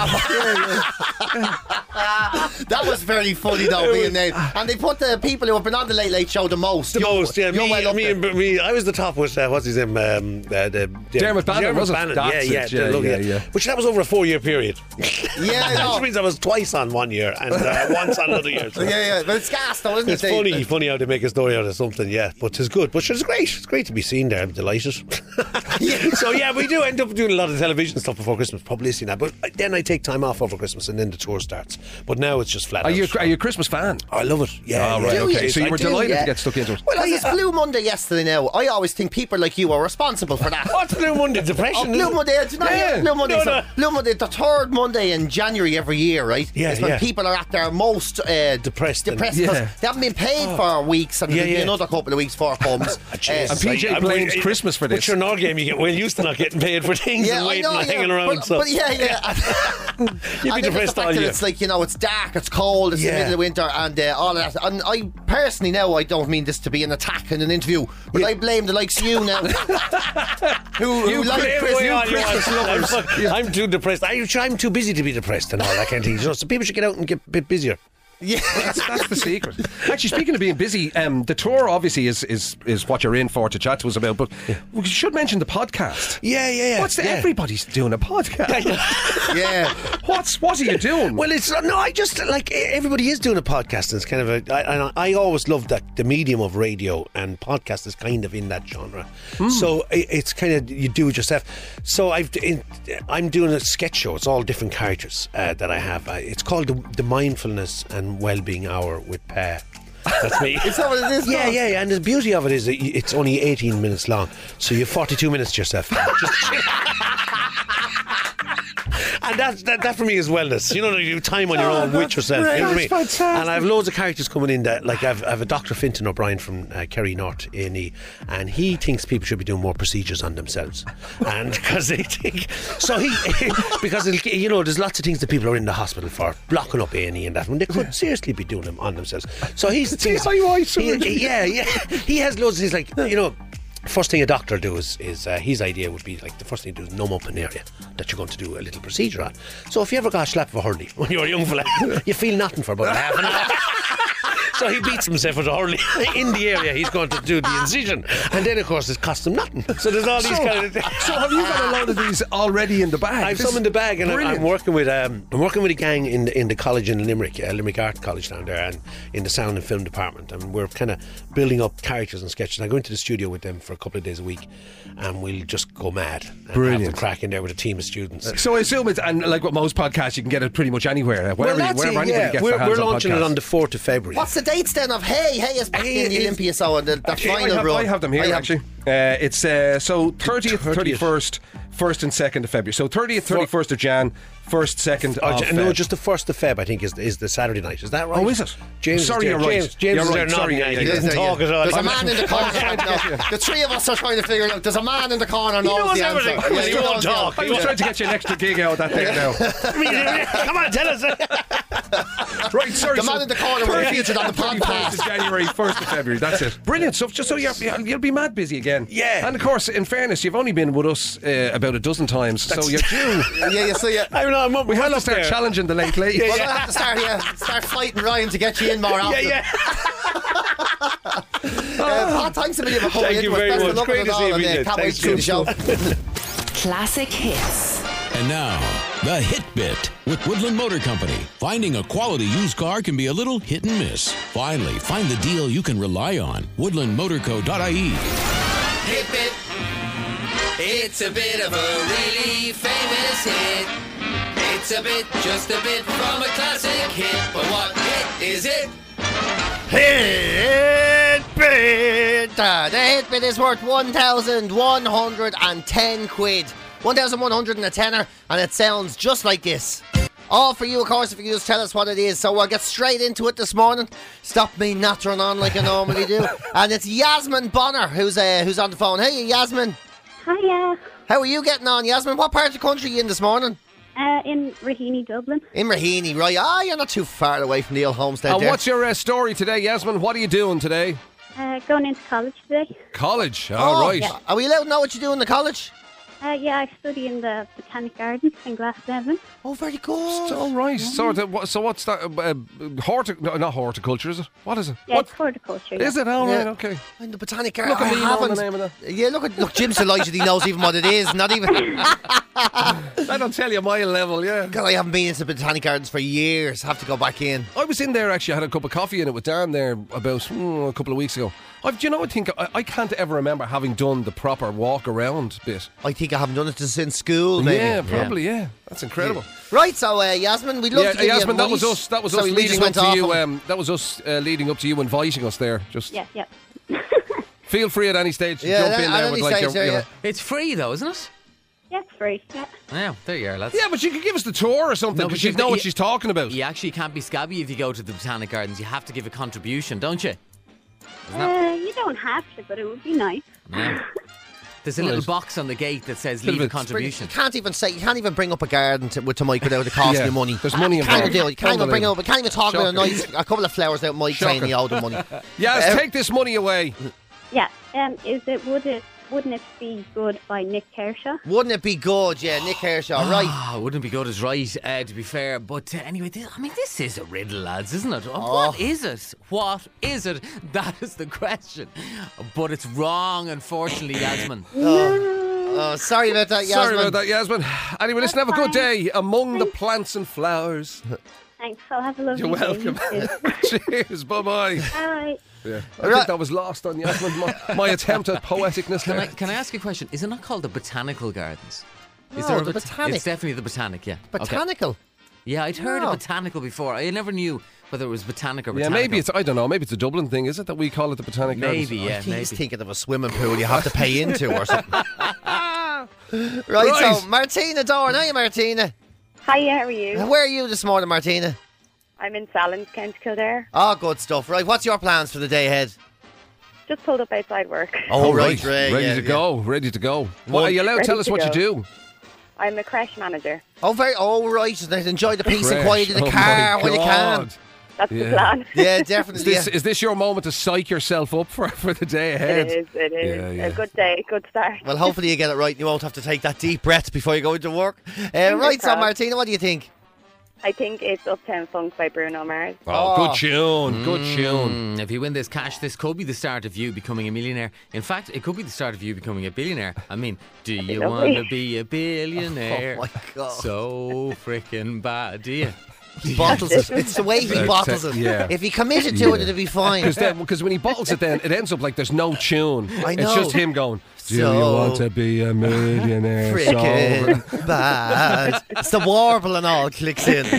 not- that was very funny though, being there. And they put the people who have been on the Late Late Show the most. The You're- most, yeah. you're Me, well up me, there. and me, I was the top with, uh, what's his name? Um, uh, the, the, Dermot Bannon, Dermot was it? Bannon, That's yeah, it, yeah, yeah, the- look, yeah, yeah. Which that was over a four year period. Yeah, Which no. means I was twice on one year and uh, once on another year. So. Yeah, yeah. But it's gas though, isn't It's it? funny, funny how they make a story out of something, yeah. But it's good. But sure, it's great. It's great to be seen there. I'm delighted. So yeah, we do end up doing a lot of television stuff before Christmas, publicity and that. But then I take time off over Christmas and then the tour starts. But now it's just flat Are out. you are you a Christmas fan? Oh, I love it. Yeah. Oh, yeah. right, Do okay. you? So you I were do, delighted yeah. to get stuck into it. Well, it's Blue Monday yesterday now. I always think people like you are responsible for that. What's Blue Monday? Depression? Oh, Blue Monday, do you know, Yeah. Blue Monday, No, so no. Blue Monday, the third Monday in January every year, right? Yeah, It's when yeah. people are at their most uh, Depressed and- Depressed because Yeah. they haven't been paid for weeks, and Yeah, there'll be yeah. another couple of weeks before it comes. Jeez. Uh, And P J I- I- blames I- Christmas for But this. you're in our game, you get well used to not getting paid for things yeah, and I waiting know, and yeah, hanging around. but, so but yeah, yeah. you'd And be then depressed the fact all that year. it's like, you know, it's dark, it's cold, it's the Yeah. middle of winter, and uh, all of that. And I personally now, I don't mean this to be an attack in an interview, but I blame the likes of you now. who who You like blame Chris, away you all Chris- your Christmas I'm, lovers. fuck- I'm too depressed. I, I'm too busy to be depressed and all that kind of thing. You know, so people should get out and get a bit busier. Yeah. That's, that's the secret. Actually, speaking of being busy, um, the tour obviously is, is, is what you're in for to chat to us about, but we should mention the podcast. Yeah, yeah, yeah. What's the, yeah. Everybody's doing a podcast. Yeah. What's What are you doing? Well, it's no. I just like everybody is doing a podcast, and it's kind of a. I, I, I always loved that the medium of radio, and podcast is kind of in that genre. Mm. So it, it's kind of you do it yourself. So I've in, I'm doing a sketch show. It's all different characters uh, that I have. Uh, it's called the, the Mindfulness and Wellbeing Hour with Pa. That's me. Is that what it is? Yeah, yeah, yeah. And the beauty of it is that it's only eighteen minutes long, so you have forty-two minutes to yourself. Just and that, that that for me is wellness. You know, you have time on your Oh, own that's with yourself. great. You know what I mean? That's fantastic. And I have loads of characters coming in that, like I've, I have a Doctor Fintan O'Brien from uh, Kerry North A and E, and he thinks people should be doing more procedures on themselves, and because they think so he because it'll- you know there's lots of things that people are in the hospital for, blocking up A and E and that when they could seriously be doing them on themselves. So he's, he's D I Y he- surgery. yeah, yeah. He has loads of things like you know. First thing a doctor do is, is uh, his idea would be like the first thing to do is numb up an area that you're going to do a little procedure on. So if you ever got a slap of a hurley when you were a young fella, you feel nothing for about half an hour. So he beats himself with a hurley in the area he's going to do the incision, and then of course it costs him nothing. So there's all these So- kind of things. So have you got a load of these already in the bag? I've This some in the bag, and I'm, brilliant. I'm working with um, I'm working with a gang in the, in the college in Limerick, uh, Limerick Art College down there, and in the sound and film department, and we're kind of building up characters and sketches. I go into the studio with them for a couple of days a week, and we'll just go mad. And Brilliant. have the crack in there with a team of students. So I assume it's, and like with most podcasts, you can get it pretty much anywhere. Wherever, that's wherever it, anybody yeah. gets we're, their hands we're on launching podcasts. it on the fourth of February. What's the dates then of Hey? Hey is back Hey in the is- Olympia, so the, the Actually, final I have, run. I have them here, I have- actually. Uh, it's uh, so thirtieth, thirtieth. thirty-first, first and second of February. So thirtieth, thirty-first of Jan, first, second Oh, of J- no, Feb. just the first of Feb, I think, is is the Saturday night. Is that right? Oh, is it? James, Sorry, is you're there. right. James, James You're is right. there Sorry, nodding. yeah, He yeah, doesn't Yeah, talk yeah. at all. There's a I'm- man in the corner trying to know. The three of us are trying to figure it out. There's a man in the corner knows knows the answer. everything. Yeah, He he won't knows talk. the I was trying to get you an extra gig out of that there now. Come on, tell us. Right, sorry. The man so in the corner will be thirtieth featured on the thirty-first podcast. of January, first of February. That's it. Brilliant stuff. Just so you're, you'll be mad busy again. Yeah. And of course, in fairness, you've only been with us uh, about a dozen times, so you're due. Yeah, you see it. I'm not, I'm up, We have well to up start there. challenging the late late. We're gonna have to start here, start fighting Ryan to get you in more often. Yeah, Uh, Pat, thanks a million for coming Thank in. you Best very of much. luck Great with to it see all, you, and, uh, Ian. can't wait Thanks, to see the show. Classic hits. And now, the Hit Bit with Woodland Motor Company. Finding a quality used car can be a little hit and miss. Finally, find the deal you can rely on. woodland motor co dot I E. Hit Bit. It's a bit of a really famous hit. It's a bit, just a bit from a classic hit. But what hit is it? Hit bid. Uh, the hit bid is worth one thousand one hundred ten quid. one thousand one hundred and a tenner, and it sounds just like this. All for you, of course, if you just tell us what it is. So we'll get straight into it this morning. Stop me nattering on like I normally do. And it's Yasmin Bonner who's uh, who's on the phone. Hey, Yasmin. Hiya. How are you getting on, Yasmin? What part of the country are you in this morning? Uh, in Raheny, Dublin. In Raheny, right? Ah, you're not too far away from the old homestead And there. what's your uh, story today, Yasmin? What are you doing today? Uh, going into college today. College. All Oh, right. yeah. Are we allowed to know what you do in the college? Uh, yeah, I study in the Botanic Gardens in Glasnevin. Oh, very good. All right. So, the, what- so what's that? Uh, uh, hortic- no, not horticulture, is it? What is it? Yeah, What it's horticulture. is yeah. it? All right. Yeah. Okay. In the Botanic Garden. Look at I me knowing haven't. the name of that. Yeah, look at look. Jim's delighted he knows even what it is. Not even. I don't tell you my level. Yeah. God, I haven't been into Botanic Gardens for years. Have to go back in. I was in there actually. I had a cup of coffee in it with Dan there about mm, a couple of weeks ago. I've, do you know? I think I, I can't ever remember having done the proper walk around bit. I think I haven't done it since school. Maybe. Yeah, probably. Yeah, that's incredible. Right, so uh, Yasmin, we'd love Yeah, to give Yasmin, you that was advice. us. That was So us we leading just up went to off you. on- Um, that was us uh, leading up to you inviting us there. Just Yeah, yeah. feel free at any stage to Yeah, jump at in there any with like stage your, there, you know. yeah. It's free though, isn't it? Yeah, it's free. Yeah. Yeah, there you are, lads. Yeah, but you could give us the tour or something No, because but you you- know what you- she's talking about. You actually can't be scabby if you go to the Botanic Gardens. You have to give a contribution, don't you? Uh, you don't have to, but it would be nice. Yeah. There's a Well, little it's- box on the gate that says Little leave a bit- contribution. You can't even say. You can't even bring up a garden to, with to Mike without it costing Yeah, you money. there's money You can't even involved. do it. You can't even bring it up. Unbelievable. You can't even talk about a Shocking. nice, a couple of flowers out Mike saying Shocking. he owed him money. Yes, Uh, take this money away. Yeah. Um, is it would it Wouldn't It Be Good by Nick Kershaw. Wouldn't it be good? Yeah, Nick Kershaw, right. Ah, wouldn't be good as right, uh, to be fair. But uh, anyway, this, I mean, this is a riddle, lads, isn't it? Oh. What is it? What is it? That is the question. But it's wrong, unfortunately, Yasmin. Oh, sorry about that, Yasmin. Sorry about that, Yasmin. Anyway, listen, have a good day among the plants and flowers. Thanks, I'll have a lovely You're welcome. day. Cheers, bye-bye. Bye. Yeah. I think that was lost on Yasmin, my, my attempt at poeticness Can there. I, can I ask you a question? Is it not called the Botanical Gardens? Is No, a the bot- Botanic. It's definitely the Botanic, yeah. Okay. Botanical. Yeah, I'd heard No. of Botanical before. I never knew whether it was Botanic or Yeah, Botanical. maybe it's, I don't know, maybe it's a Dublin thing, is it, that we call it the Botanic Gardens? Maybe, yeah, He's maybe. thinking of a swimming pool you have to pay into or something. right, Right. so Martina Doran, are you, Martina? Hi, how are you? Where are you this morning, Martina? I'm in Sallins, County Kildare. Oh, good stuff. Right, what's your plans for the day ahead? Just pulled up outside work. Oh, right, Ready right, yeah, to yeah. go, ready to go. What, are you allowed to Ready tell us to what you go. do? I'm a crash manager. Oh, very. Oh, right. Enjoy the peace and Crash. quiet in the Oh, car my when you can. God. That's Yeah. the plan. Yeah, Is definitely. this, yeah. is this your moment to psych yourself up for, for the day ahead? It is, it is. Yeah, yeah. A good day, good start. Well, hopefully you get it right and you won't have to take that deep breath before you go into work. Uh, right, so crossed. Martina, what do you think? I think it's Uptown Funk by Bruno Mars. Oh, Oh. good tune, good tune. Mm, if you win this cash, this could be the start of you becoming a millionaire. In fact, it could be the start of you becoming a billionaire. I mean, do you lovely. want to be a billionaire? Oh, my God. So freaking bad, do you? He bottles it. It's the way he Uh, bottles te- it. yeah. If he committed to it, Yeah. it'd be fine. Because when he bottles it, then it ends up like there's no tune. I It's know. just him going, do you So want to be a millionaire? Freaking bad. It's the warble and all clicks in.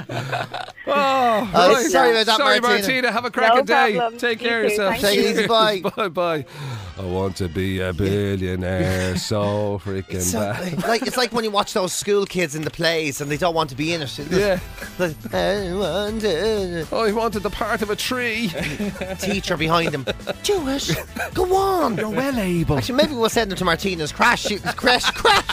Oh, Oh, right. sorry about that, Sorry, Martina. Martina. Have a cracking day. problem. Take You care of too. yourself. Thank Take it easy, bye. Bye bye. I want to be a billionaire so freaking So, bad. like, it's like when you watch those school kids in the plays and they don't want to be in it. Yeah. Like, I want to. Oh, he wanted the part of a tree. Teacher behind him. Jewish. Go on. You're well able. Actually, maybe we'll send him to Martina's crash. She- Crash,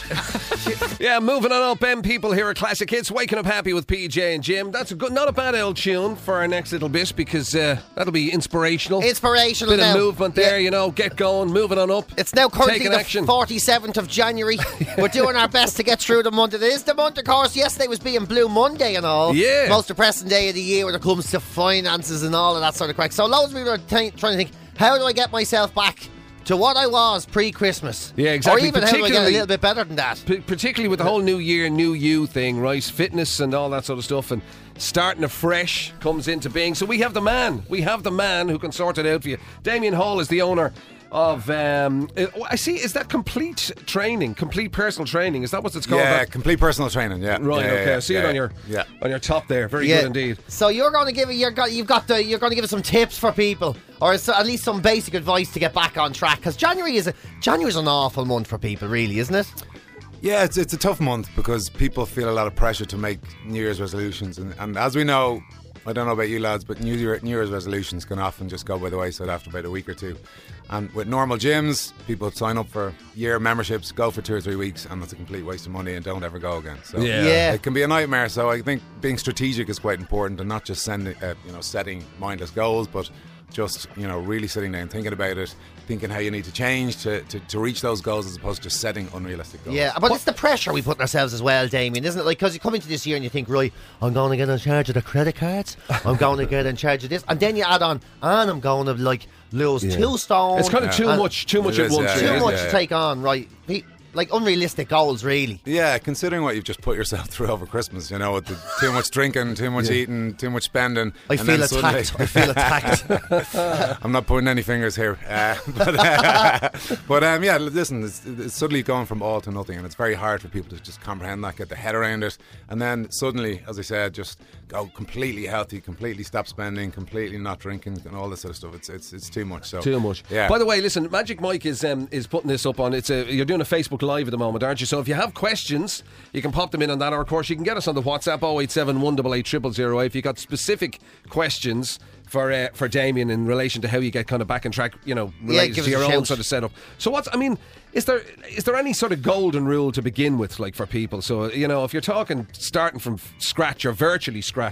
crash. Yeah, moving on up, M people here at Classic Hits, waking up happy with P J and Jim. That's a good, not a bad old tune for our next little bit because uh, that'll be inspirational. Inspirational Bit now. of movement there, Yeah. you know, get going, moving on up. It's now currently Taking the action. forty-seventh of January. We're doing our best to get through the month. It is the month, of course. Yesterday was being Blue Monday and all. Yeah. Most depressing day of the year when it comes to finances and all of that sort of crack. So loads of people are t- trying to think, how do I get myself back to what I was pre-Christmas? Yeah, exactly. Or even how do I get a Particularly- little bit better than that? P- particularly with the whole new year, new you thing, right? Fitness and all that sort of stuff, and starting afresh comes into being. So we have the man, we have the man who can sort it out for you. Damien Hall is the owner of. Um, I see. Is that complete training, complete personal training? Is that what it's called? Yeah, That- complete personal training. Yeah, Right. Yeah, okay. yeah, I see yeah, it on your yeah. on your top there. Very Yeah. good indeed. So you're going to give you're got you've got the you're going to give us some tips for people, or so- at least some basic advice to get back on track. Because January is a January's an awful month for people, really, isn't it? Yeah, it's it's a tough month because people feel a lot of pressure to make New Year's resolutions, and, and as we know, I don't know about you lads, but New Year New Year's resolutions can often just go by the wayside after about a week or two. And with normal gyms, people sign up for year memberships, go for two or three weeks, and it's a complete waste of money and don't ever go again. So Yeah. Yeah. it can be a nightmare. So I think being strategic is quite important, and not just sending, uh, you know, setting mindless goals, but just, you know, really sitting down, thinking about it, thinking how you need to change to, to, to reach those goals, as opposed to just setting unrealistic goals. Yeah, but it's the pressure we put on ourselves as well, Damien, isn't it? Like, because you come into this year and you think, right, I'm going to get in charge of the credit cards, I'm going to get in charge of this, and then you add on, and I'm going to like lose Yeah. two stone. It's kind of too and much, too much It at is, once. yeah, too it is, much yeah, to yeah. take on, right? Pe- Like unrealistic goals, really. Yeah, considering what you've just put yourself through over Christmas, you know, with the, too much drinking, too much eating, too much spending. I and feel then suddenly- attacked. I feel attacked. I'm not putting any fingers here. Uh, but uh, but um, yeah, listen, it's, it's suddenly going from all to nothing, and it's very hard for people to just comprehend that, get their head around it, and then suddenly, as I said, just go completely healthy, completely stop spending, completely not drinking, and all this sort of stuff. It's it's, it's too much. So Too much. Yeah. By the way, listen, Magic Mike is um, is putting this up on. It's a, you're doing a Facebook Live at the moment, aren't you? So if you have questions, you can pop them in on that, or of course you can get us on the WhatsApp oh eight seven, one eight eight, zero zero zero. If you got specific questions for uh, for Damien in relation to how you get kind of back on track, you know, related give to us a your own shout. sort of setup. So what's I mean, is there is there any sort of golden rule to begin with, like for people? So you know, if you're talking starting from scratch or virtually scratch.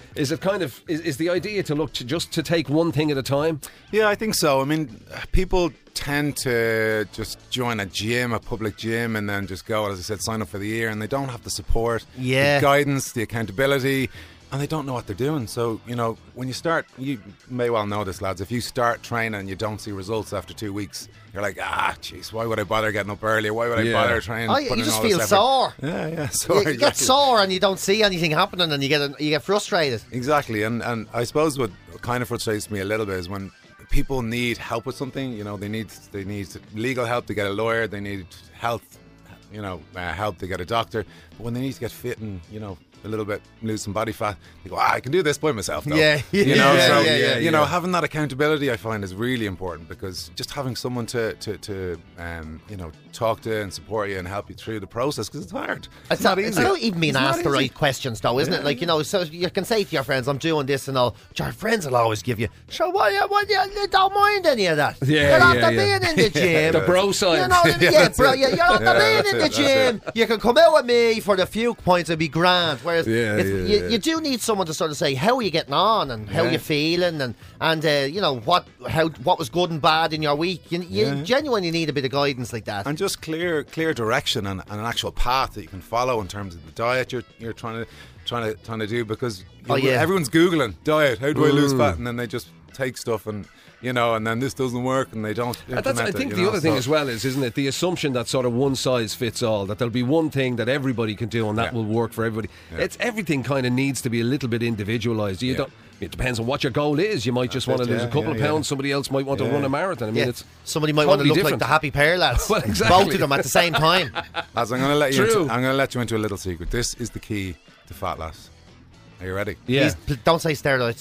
Is it kind of is, is the idea to look to just to take one thing at a time? Yeah, I think so. I mean, people tend to just join a gym, a public gym, and then just go, as I said, sign up for the year, and they don't have the support, Yeah. the guidance, the accountability, and they don't know what they're doing. So, you know, when you start, you may well know this, lads, if you start training and you don't see results after two weeks, you're like, ah, jeez, why would I bother getting up earlier? Why would I Yeah. bother training? Oh, you putting in just all feel this effort? sore. Yeah, yeah, You, sore. you get exactly. sore and you don't see anything happening, and you get you get frustrated. Exactly, and and I suppose what kind of frustrates me a little bit is when people need help with something. You know, they need they need legal help to get a lawyer. They need health, you know, uh, help to get a doctor. But when they need to get fit and, you know, a little bit lose some body fat, they go, ah, I can do this by myself though. Yeah, you know, yeah, so yeah, yeah, you know, yeah. having that accountability I find is really important, because just having someone to to, to um, you know, talk to and support you and help you through the process, because it's hard. It's, not not, easy. it's not even being It's not asked the easy. right questions, though, isn't it? Like, you know, so you can say to your friends, I'm doing this and all. Your friends will always give you, sure, why, why you, you don't mind any of that. Yeah, You're yeah, after yeah. being in the gym. The bro side. You know, yeah, Yeah, yeah that's bro, it. yeah, you're after Yeah, being that's in it, the that's gym. You can come out with me for the few points, it'd be grand. Whereas Yeah, it's, yeah, you, yeah. you do need someone to sort of say, how are you getting on and how Yeah. you feeling, and, and uh, you know, what how what was good and bad in your week. You, you Yeah. genuinely need a bit of guidance like that. And just clear clear direction and, and an actual path that you can follow in terms of the diet you're you're trying to trying to trying to do, because you Oh, know, yeah. everyone's googling diet, how do I lose fat, and then they just take stuff and, you know, and then this doesn't work and they don't And implement that's, I it, think you the know, other thing so- as well is, isn't it, the assumption that sort of one size fits all, that there'll be one thing that everybody can do and that Yeah. will work for everybody. Yeah. It's everything kind of needs to be a little bit individualised. You Yeah. don't. It depends on what your goal is. You might just That's want to it, lose a yeah, couple yeah, of yeah. pounds. Somebody else might want to Yeah. run a marathon. I mean, Yeah. it's Somebody might want to totally look like different. the happy pair lads. Well, exactly. Both of them at the same time. Lads, I'm going to let you. True. Into, I'm going to let you into a little secret. This is the key to fat loss. Are you ready? Yeah. Please, pl- don't say steroids.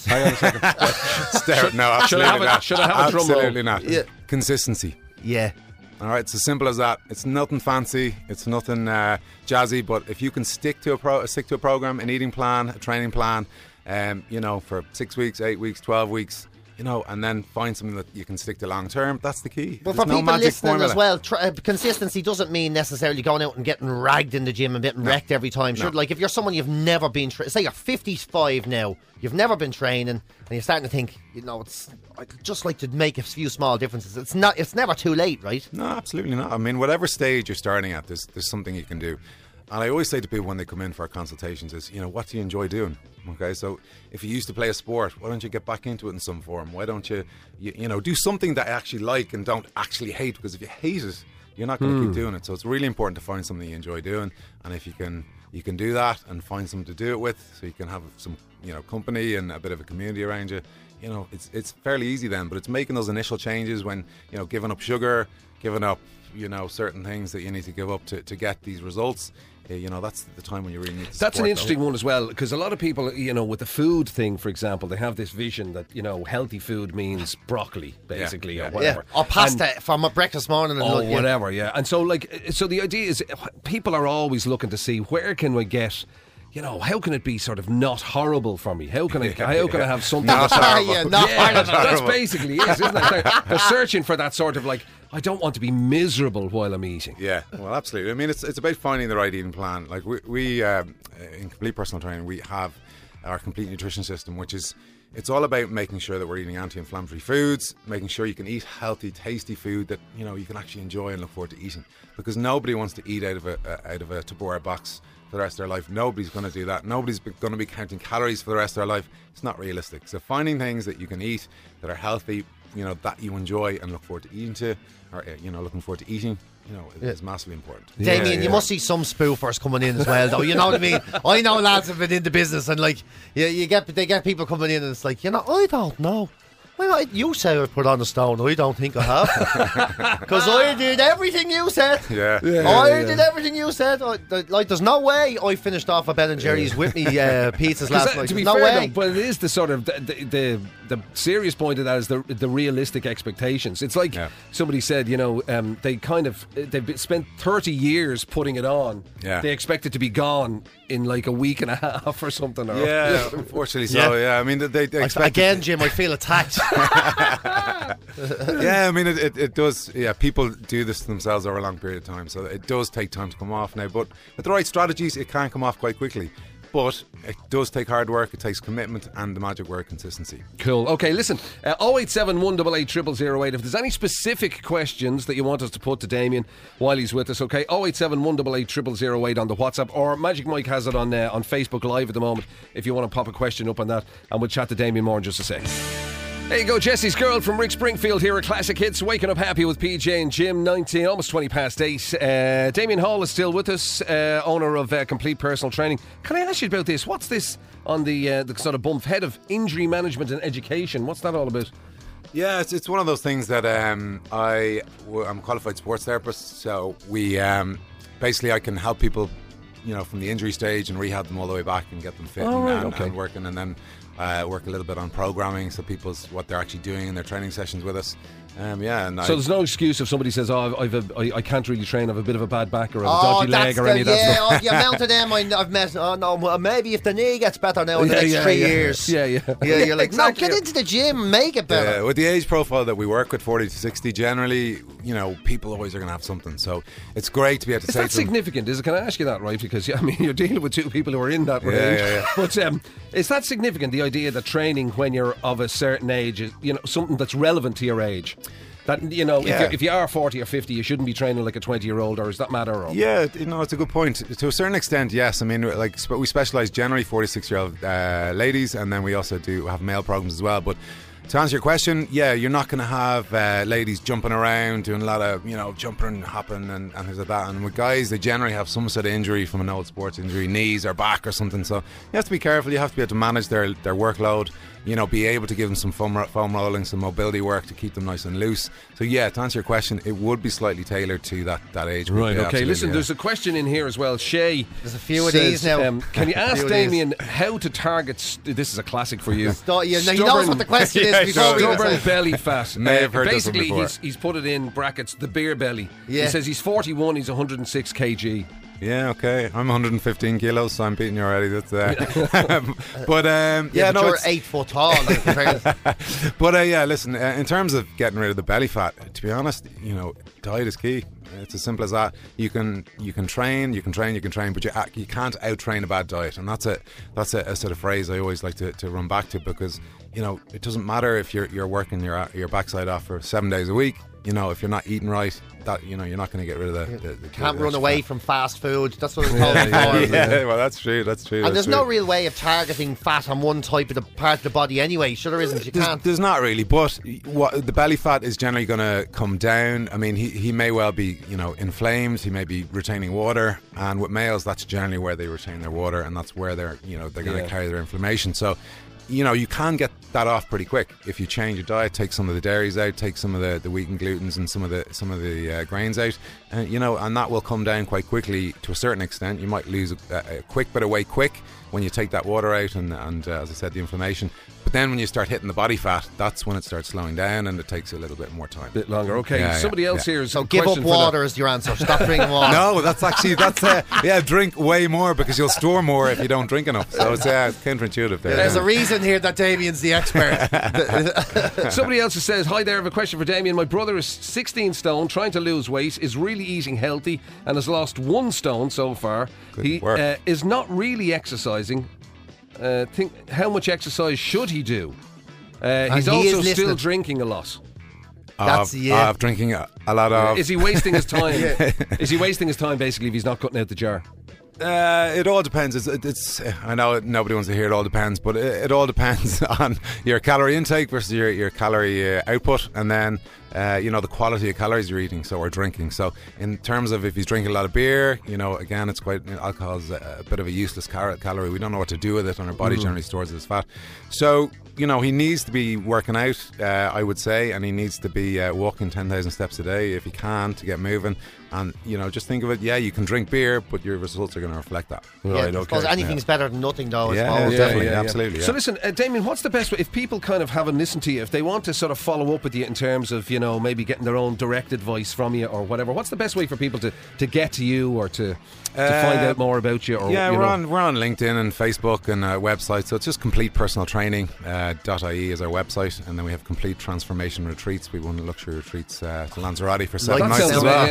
Steroid? No, absolutely Should I have a- not. should I have a drum roll? Absolutely not. Yeah. Consistency. Yeah. All right, it's as simple as that. It's nothing fancy. It's nothing uh, jazzy. But if you can stick to a pro, stick to a program, an eating plan, a training plan, um, you know, for six weeks, eight weeks, twelve weeks, you know, and then find something that you can stick to long term. That's the key. But There's for no people magic listening formula. as well, tr- uh, consistency doesn't mean necessarily going out and getting ragged in the gym and getting wrecked every time. Sure, No. like if you're someone you've never been, tra- say you're fifty-five now, you've never been training, and you're starting to think, you know, it's I'd just like to make a few small differences. It's not. It's never too late, right? No, absolutely not. I mean, whatever stage you're starting at, there's there's something you can do. And I always say to people when they come in for our consultations is, you know, what do you enjoy doing? Okay, so if you used to play a sport, why don't you get back into it in some form? Why don't you, you, you know, do something that I actually like and don't actually hate? Because if you hate it, you're not going to keep doing it. So it's really important to find something you enjoy doing. And if you can, you can do that and find something to do it with, so you can have some, you know, company and a bit of a community around you. You know, it's it's fairly easy then, but it's making those initial changes when, you know, giving up sugar, giving up, you know, certain things that you need to give up to, to get these results. Uh, you know, that's the time when you really need to That's an support interesting though. one as well, because a lot of people, you know, with the food thing, for example, they have this vision that, you know, healthy food means broccoli, basically, yeah. or whatever. Yeah. Or pasta And- for my breakfast morning and or lunch, yeah. whatever, yeah. And so, like, so the idea is, people are always looking to see where can we get. You know, how can it be sort of not horrible for me? How can I? How can I have something? Not that's horrible. Yeah, not yeah, horrible. that's basically it, isn't it? They're, they're searching for that sort of like, I don't want to be miserable while I'm eating. Yeah, well, absolutely. I mean, it's it's about finding the right eating plan. Like we, we um, in Complete Personal Training, we have our complete nutrition system, which is it's all about making sure that we're eating anti-inflammatory foods, making sure you can eat healthy, tasty food that you know you can actually enjoy and look forward to eating. Because nobody wants to eat out of a, a out of a Tupperware box for the rest of their life. Nobody's going to do that. Nobody's going to be counting calories for the rest of their life. It's not realistic. So finding things that you can eat that are healthy, you know, that you enjoy and look forward to eating to, or uh, you know, looking forward to eating, you know, is massively important. Damien, Yeah, you yeah. must see some spoofers coming in as well, though. You know what I mean? I know lads have been in the business, and like, you, you get they get people coming in, and it's like, you know, I don't know. Well, I, you say I put on a stone. I don't think I have, because I did everything you said. Yeah. I did everything you said. I, th- like, there's no way I finished off a Ben and Jerry's with me uh, pizzas 'Cause last that- night. to be There's no fair, way. though, but it is the sort of the, the the the serious point of that is the the realistic expectations. It's like Yeah. somebody said, you know, um, they kind of they've spent thirty years putting it on. Yeah. They expect it to be gone in like a week and a half or something. Or, Yeah, unfortunately so. Yeah. Yeah, I mean they, they I- expect again, Jim, I feel attacked. yeah, I mean it, it, it does. Yeah, people do this to themselves over a long period of time, so it does take time to come off now. But with the right strategies, it can come off quite quickly. but it does take hard work, it takes commitment, and the magic word consistency. Cool. Okay, listen, uh, oh eight seven, one eight eight, zero zero zero eight. If there's any specific questions that you want us to put to Damien while he's with us, okay, oh eight seven, one eight eight, zero zero zero eight on the WhatsApp, or Magic Mike has it on uh, on Facebook Live at the moment if you want to pop a question up on that, and we'll chat to Damien more in just a sec. There you go, Jesse's Girl from Rick Springfield here at Classic Hits. Waking up happy with P J and Jim, nineteen, almost twenty past eight. Uh, Damien Hall is still with us, uh, owner of uh, Complete Personal Training. Can I ask you about this? What's this on the, uh, the sort of bump? Head of Injury Management and Education. What's that all about? Yeah, it's, it's one of those things that um, I, I'm a qualified sports therapist, so we um, basically I can help people, you know, from the injury stage and rehab them all the way back and get them fit Oh, and, right, and, okay. and working, and then uh, work a little bit on programming, so people's what they're actually doing in their training sessions with us. Um, yeah, and So I, there's no excuse if somebody says, oh, I've a, I, I can't really train, I have a bit of a bad back or a Oh, dodgy that's leg or the, any of that yeah, stuff. oh, the amount of them I, I've met. Oh no, well, maybe if the knee gets better now in the Yeah, next yeah, three yeah. years. Yeah, yeah. yeah. You're like, Exactly. no, get into the gym, make it better. Yeah, with the age profile that we work with, forty to sixty, generally, you know, people always are going to have something. So it's great to be able to Is say that to them, significant? Is it? Can I ask you that, right? Because yeah, I mean, you're dealing with two people who are in that Yeah, range. yeah, yeah. But um, is that significant? The idea that training when you're of a certain age is, you know, something that's relevant to your age. That, you know, if, Yeah. you if you are forty or fifty, you shouldn't be training like a twenty-year-old, or does that matter? Or? Yeah, you know, it's a good point. To a certain extent, yes. I mean, like sp- we specialise generally forty-six-year-old uh, ladies, and then we also do have male programs as well. But to answer your question, yeah, you're not going to have uh, ladies jumping around doing a lot of, you know, jumping and hopping and, and things like that. And with guys, they generally have some sort of injury from an old sports injury, knees or back or something. So you have to be careful. You have to be able to manage their, their workload. You know, be able to give them some foam, ro- foam rolling, some mobility work to keep them nice and loose. So yeah, to answer your question, it would be slightly tailored to that, that age group. Right, Yeah, okay. absolutely, Listen, yeah. there's a question in here as well. Shay There's a few of says, these now. Um, can you A ask few of these. Damien how to target... St- this is a classic for you. Sto- yeah, now he knows what the question is Yeah, before sure. we even Stubborn say- belly fat. May Uh, have heard this one basically, before. he's, he's put it in brackets, the beer belly. Yeah. He says he's forty-one, he's one hundred six kilograms. Yeah, okay. I'm one hundred fifteen kilos, so I'm beating you already. That's uh, but um, yeah, Yeah, but no, you're it's- eight foot tall. Like, compared to- but uh, yeah, listen. Uh, in terms of getting rid of the belly fat, to be honest, you know, diet is key. It's as simple as that. You can you can train, you can train, you can train, but you uh, you can't out train a bad diet, and that's a that's a, a sort of phrase I always like to, to run back to, because you know it doesn't matter if you're you're working your your backside off for seven days a week. You know, if you're not eating right, that you know you're not going to get rid of the. the, the Can't the run extra away fat. from fast food. That's what it's called Yeah, before. yeah, Yeah, well, that's true. That's true. And that's there's no true. real way of targeting fat on one type of the part of the body anyway. Sure there isn't. You There's, can't. there's not really, but what the belly fat is generally going to come down. I mean, he, he may well be, you know, inflamed. He may be retaining water, and with males, that's generally where they retain their water, and that's where they're, you know, they're going to Yeah. carry their inflammation. So, you know, you can get that off pretty quick if you change your diet, take some of the dairies out, take some of the, the wheat and glutens and some of the some of the uh, grains out, and you know, and that will come down quite quickly to a certain extent. You might lose a, a quick bit of weight quick when you take that water out, and and uh, as I said, the inflammation. But then when you start hitting the body fat, that's when it starts slowing down, and it takes a little bit more time. Bit longer. Okay, Yeah, yeah, somebody else yeah. here is So a give up question for the- water is your answer. Stop drinking water. No, that's actually that's uh, yeah. Drink way more because you'll store more if you don't drink enough. So it's uh, counterintuitive there. There's yeah. a reason here that Damien's the expert. Somebody else says, hi there, I have a question for Damien. My brother is sixteen stone, trying to lose weight, is really eating healthy, and has lost one stone so far. Good he work. uh, is not really exercising. Uh, think, how much exercise should he do? Uh, he's he is also still listening. drinking a lot. That's of, yeah. of drinking a, a lot of. Is he wasting his time? Is he wasting his time basically if he's not cutting out the jar? Uh, it all depends. It's, it's. I know nobody wants to hear it all depends, but it, it all depends on your calorie intake versus your your calorie uh, output, and then uh, you know the quality of calories you're eating, so or drinking. So in terms of if he's drinking a lot of beer, you know, again, it's quite alcohol is a, a bit of a useless cal- calorie. We don't know what to do with it, and our body generally stores it as fat. So you know he needs to be working out, uh, I would say, and he needs to be uh, walking ten thousand steps a day if he can to get moving. And you know, just think of it. Yeah, you can drink beer, but your results are going to reflect that. Yeah, I suppose anything's better than nothing, though. I Yeah, suppose. yeah, definitely, absolutely. So yeah. listen, uh, Damien, what's the best way if people kind of haven't listened to you, if they want to sort of follow up with you in terms of, you know, maybe getting their own direct advice from you or whatever? What's the best way for people to, to get to you or to to Uh, find out more about you? Or yeah, you we're know? on we're on LinkedIn and Facebook and uh, website. So it's just complete personal training uh, .ie is our website, and then we have complete transformation retreats. We run luxury retreats uh, to Lanzarote for seven Like nights that as sounds well. Yeah, P J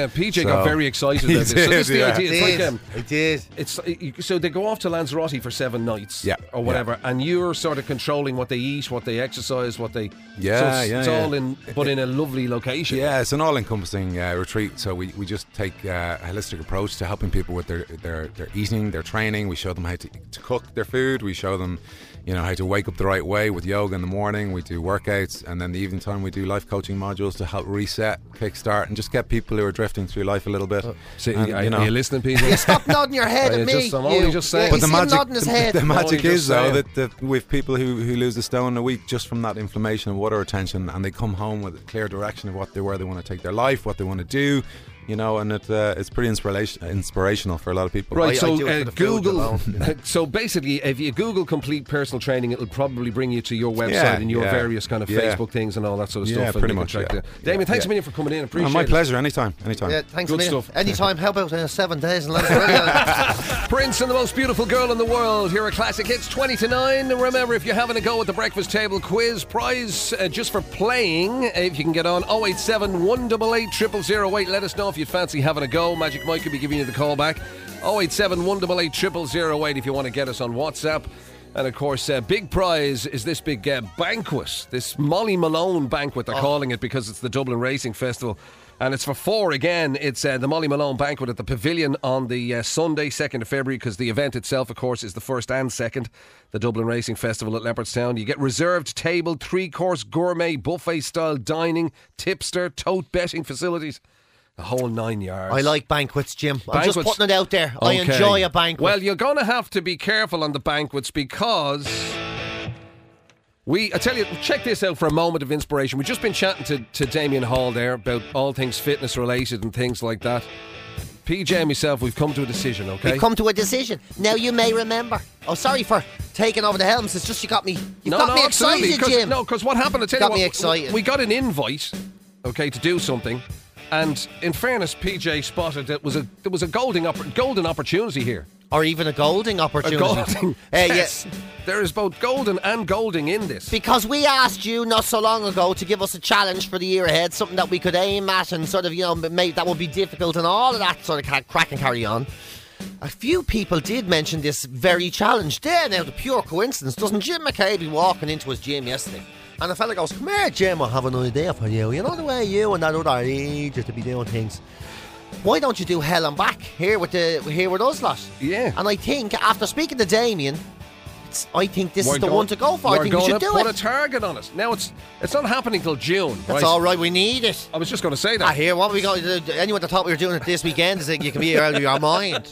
so, got very excited about this. Did, so this is the yeah. idea. It's I did. like, um, I did. It's so they go off to Lanzarote for seven nights, Yeah, or whatever, yeah. and you're sort of controlling what they eat, what they exercise, what they. Yeah, so it's, yeah, it's yeah. all in, but in a lovely location. Yeah, it's an all-encompassing uh, retreat. So we, we just take uh, a holistic approach to helping people with their, their, their eating, their training. We show them how to, to cook their food. We show them, you know, how to wake up the right way with yoga in the morning. We do workouts, and then the evening time we do life coaching modules to help reset, kickstart, and just get people who are drifting through life a little bit. So, And, are, you know, are you listening, Peter? You stop nodding your head I at just- me. I'm only you. just saying. Yeah, But you the see him magic, nodding his the, head. the magic just is though saying. that, that with people who, who lose a stone a week just from that inflammation and water retention, and they come home with a clear direction of what they where they want to take their life, what they want to do, you know, and it uh, it's pretty inspiration, inspirational for a lot of people. Right, I- I so do it uh, for the food Google. alone. So basically, if you Google complete personal training, it'll probably bring you to your website Yeah, and your yeah. various kind of Yeah. Facebook things and all that sort of Yeah, stuff. and pretty you can much, check yeah. there. Damien, Yeah, thanks a yeah. million for coming in. Appreciate Oh, my it. pleasure. Anytime, anytime. Yeah, thanks Good a million. stuff. Anytime. How about uh, seven days in Lanzarote? Prince and the most beautiful girl in the world. Here are Classic Hits twenty to nine. Remember, if you're having a go at the breakfast table quiz, prize uh, just for playing, if you can get on oh eight seven, one eight eight, zero zero zero eight. Let us know if you'd fancy having a go. Magic Mike could be giving you the call back. oh eight seven, one eight eight, zero zero zero eight if you want to get us on WhatsApp. And of course, uh, big prize is this big uh, banquet, this Molly Malone banquet, they're calling it because it's the Dublin Racing Festival. And it's for four again. It's uh, the Molly Malone banquet at the Pavilion on the uh, Sunday, second of February, because the event itself, of course, is the first and second. The Dublin Racing Festival at Leopardstown. You get reserved table, three-course gourmet buffet-style dining, tipster, tote betting facilities. The whole nine yards. I like banquets, Jim. I'm just Banquets. putting it out there. I Okay. enjoy a banquet. Well, you're going to have to be careful on the banquets because we, I tell you, check this out for a moment of inspiration. We've just been chatting to, to Damien Hall there about all things fitness related and things like that. P J and myself, we've come to a decision, okay? We've come to a decision. Now you may remember. Oh, sorry for taking over the helms. It's just you got me. You no, got no, me absolutely. excited, 'Cause- Jim. No, because what happened, I tell Got you what, me excited. we got an invite, okay, to do something. And in fairness, P J spotted that was a there was a golden oppor- golden opportunity here. Or even a golding A opportunity. golden. Uh, yes. There is both golden and golding in this. Because we asked you not so long ago to give us a challenge for the year ahead, something that we could aim at and sort of, you know, make that would be difficult and all of that sort of ca- crack and carry on. A few people did mention this very challenge there. Now, the pure coincidence, doesn't Jim McKay be walking into his gym yesterday? And a fella goes, come here, Jim, I have an idea for you. You know the way you and that other idiot to be doing things. Why don't you do hell and back here with the here with us lot? Yeah. And I think after speaking to Damien, it's, I think this We're is the going- one to go for. I we're think we going should to do put it. a target on it. Now it's it's not happening till June. That's right? all right. We need it. I was just going to say that. Ah, here, what are we going to do? Anyone that thought we were doing it this weekend is like, you can be out of your mind.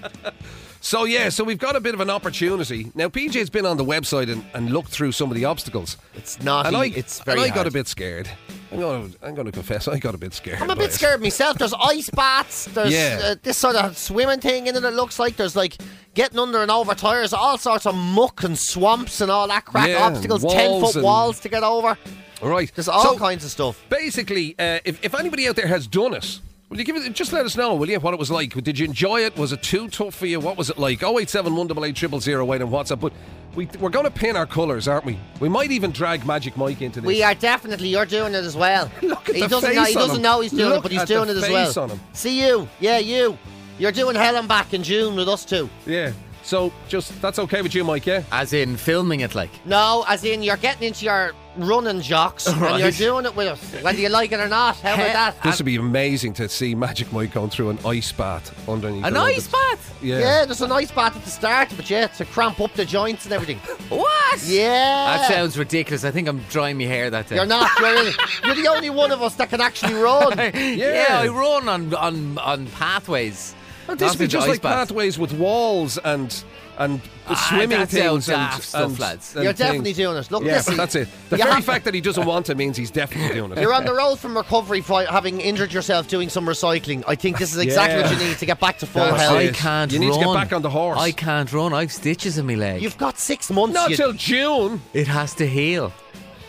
So yeah, so we've got a bit of an opportunity. Now P J's been on the website and, and looked through some of the obstacles. It's not. And I, it's very and I got hard. a bit scared. I'm going to I'm going to confess, I got a bit scared. I'm a by bit it. scared myself. There's ice baths. There's Yeah. uh, this sort of swimming thing in it. It looks like there's like getting under and over tires, all sorts of muck and swamps and all that crap. Yeah, Obstacles, walls ten foot and- walls to get over. Right. There's all So, kinds of stuff. Basically, uh, if, if anybody out there has done it, will you give it? Just let us know, will you? What it was like? Did you enjoy it? Was it too tough for you? What was it like? oh eight seven, one eight eight, zero zero zero eight on WhatsApp. But we, we're going to pin our colours, aren't we? We might even drag Magic Mike into this. We are definitely. You're doing it as well. Look at he the doesn't face know. He on doesn't him. know he's doing Look it, but he's at the doing it as well. face on him. See you. Yeah, you. You're doing hell and back in June with us too. Yeah. So just that's okay with you, Mike? Yeah. As in filming it, like. No, as in you're getting into your running jocks and Right. you're doing it with us, whether you like it or not. How about that? This would be amazing to see Magic Mike going through an ice bath underneath. An the ice road. bath? Yeah. Yeah, there's an ice bath at the start of it, yeah, to cramp up the joints and everything. What? Yeah. That sounds ridiculous. I think I'm drying my hair that day. You're not. You're, you're the only one of us that can actually run. yeah. I run on on on pathways. Well, this Not would be into just ice like baths. pathways with walls and and Ah, swimming that things sounds and, daft stuff, and- lads. and You're things. definitely doing it. Look, Yeah, listen. that's it. The you very have- fact that he doesn't want it means he's definitely doing it. You're on the road from recovery for having injured yourself doing some recycling. I think this is exactly Yeah. what you need to get back to full That's health. I it. can't You need run. to get back on the horse. I can't run. I've stitches in my leg. You've got six months. Not you- till June. it has to heal.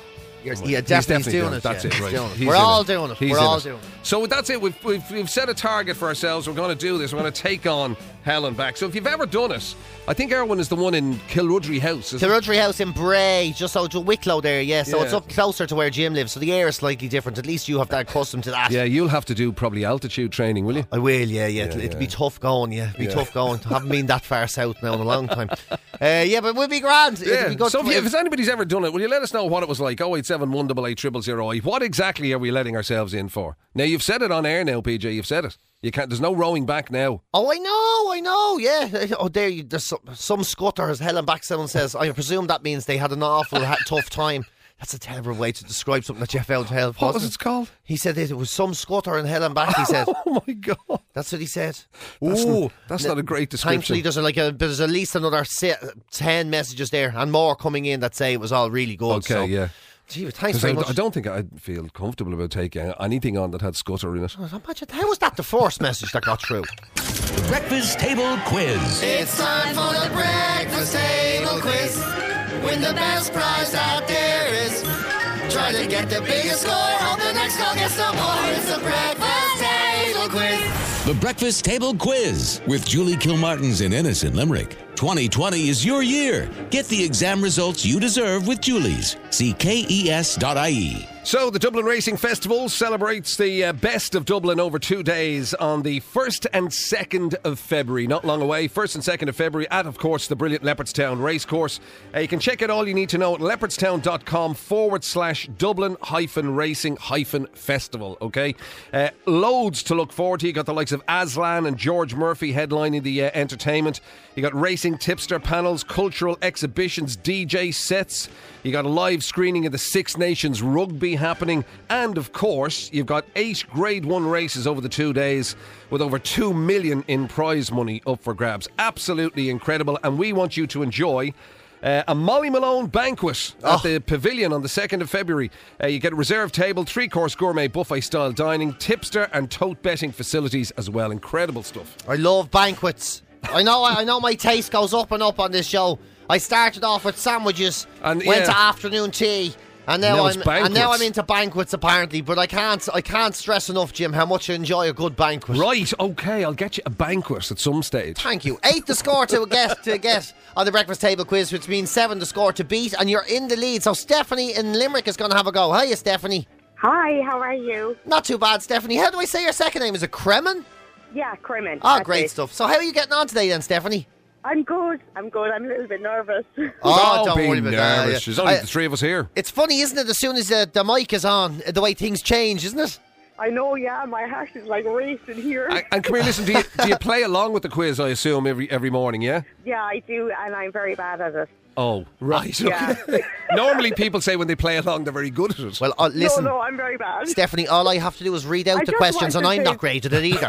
You're, Well, yeah, he's definitely, definitely doing doing it. it. That's yeah, it, he's right. doing it. He's We're in all it. doing it. He's We're in all it. doing it. So that's it. We've, we've, we've set a target for ourselves. We're going to do this. We're going to take on Hell and Back. So if you've ever done it, I think Erwin is the one in Kilrudry House. Isn't it? Kilrudry House in Bray, just out of Wicklow there, yeah. So Yeah. it's up closer to where Jim lives. So the air is slightly different. At least you have that accustomed to that. Yeah, you'll have to do probably altitude training, will you? I will, yeah, yeah. It'll, Yeah, it'll yeah. be tough going, yeah. It'll be Yeah. tough going. haven't been that far south now in a long time. Uh, yeah, but we'll be grand. It'll Yeah. be good. So if, you, if anybody's ever done it, will you let us know what it was like? oh eight seven one eight eight zero zero eight. What exactly are we letting ourselves in for? Now, you've said it on air now, P J. You've said it. You can't. There's no rowing back now. Oh, I know, I know, yeah. Oh, there, you, there's some, some scutter, as Helen back someone says. I presume that means they had an awful ha- tough time. That's a terrible way to describe something that you found help. What was it called? He said it was some scutter in Helen back, he said. Oh, my God. That's what he said. Ooh, that's not a great description. Thankfully, there's like a, there's at least another si- ten messages there and more coming in that say it was all really good. Okay, so. yeah. Gee, thanks 'Cause very I, much. I don't think I'd feel comfortable about taking anything on that had scutter in it. Imagine, how was that the first message that got through? Breakfast Table Quiz. It's time for the breakfast table quiz. Win the best prize out there is. Try to get the biggest score. Hope the next call gets the more. It's the breakfast table quiz. The Breakfast Table Quiz with Julie Kilmartins in Ennis in Limerick. twenty twenty is your year. Get the exam results you deserve with Julie's. See K E S dot I E. So, the Dublin Racing Festival celebrates the uh, best of Dublin over two days on the first and second of February. Not long away, first and second of February at, of course, the brilliant Leopardstown Racecourse. Uh, you can check out all you need to know at leopardstown.com forward slash Dublin hyphen racing hyphen festival, okay? Uh, loads to look forward to. You got the likes of Aslan and George Murphy headlining the uh, entertainment. You got racing tipster panels, cultural exhibitions, D J sets. You got a live screening of the Six Nations rugby happening. And, of course, you've got eight Grade one races over the two days with over two million in prize money up for grabs. Absolutely incredible. And we want you to enjoy Uh, a Molly Malone banquet at the Pavilion on the second of February. Uh, you get a reserved table, three-course gourmet buffet-style dining, tipster and tote betting facilities as well. Incredible stuff. I love banquets. I know I know my taste goes up and up on this show. I started off with sandwiches, And, went yeah. to afternoon tea, and now, Now it's I'm and now banquets. I'm into banquets apparently. But I can't I can't stress enough, Jim, how much I enjoy a good banquet. Right, okay, I'll get you a banquet at some stage. Thank you. Eight the score to get to get on the breakfast table quiz, which means seven the score to beat, and you're in the lead. So Stephanie in Limerick is going to have a go. Hiya, Stephanie. Hi, how are you? Not too bad, Stephanie. How do I say your second name? Is it Kremen? Yeah, Crimin. Oh, That's great it. stuff. So how are you getting on today then, Stephanie? I'm good. I'm good. I'm a little bit nervous. Oh, Don't don't be worry about that. nervous. Yeah. There's only I- the three of us here. It's funny, isn't it? As soon as the, the mic is on, the way things change, isn't it? I know, yeah. My heart is like racing here. And, and come here, listen, do you, do you play along with the quiz, I assume, every every morning, yeah? yeah, I do, and I'm very bad at it. Oh, right. Yeah. Okay. Normally people say when they play along they're very good at it. Well, uh, listen, no, no, I'm very bad. Stephanie, all I have to do is read out I the just questions, and wanted I'm to- not great at it either.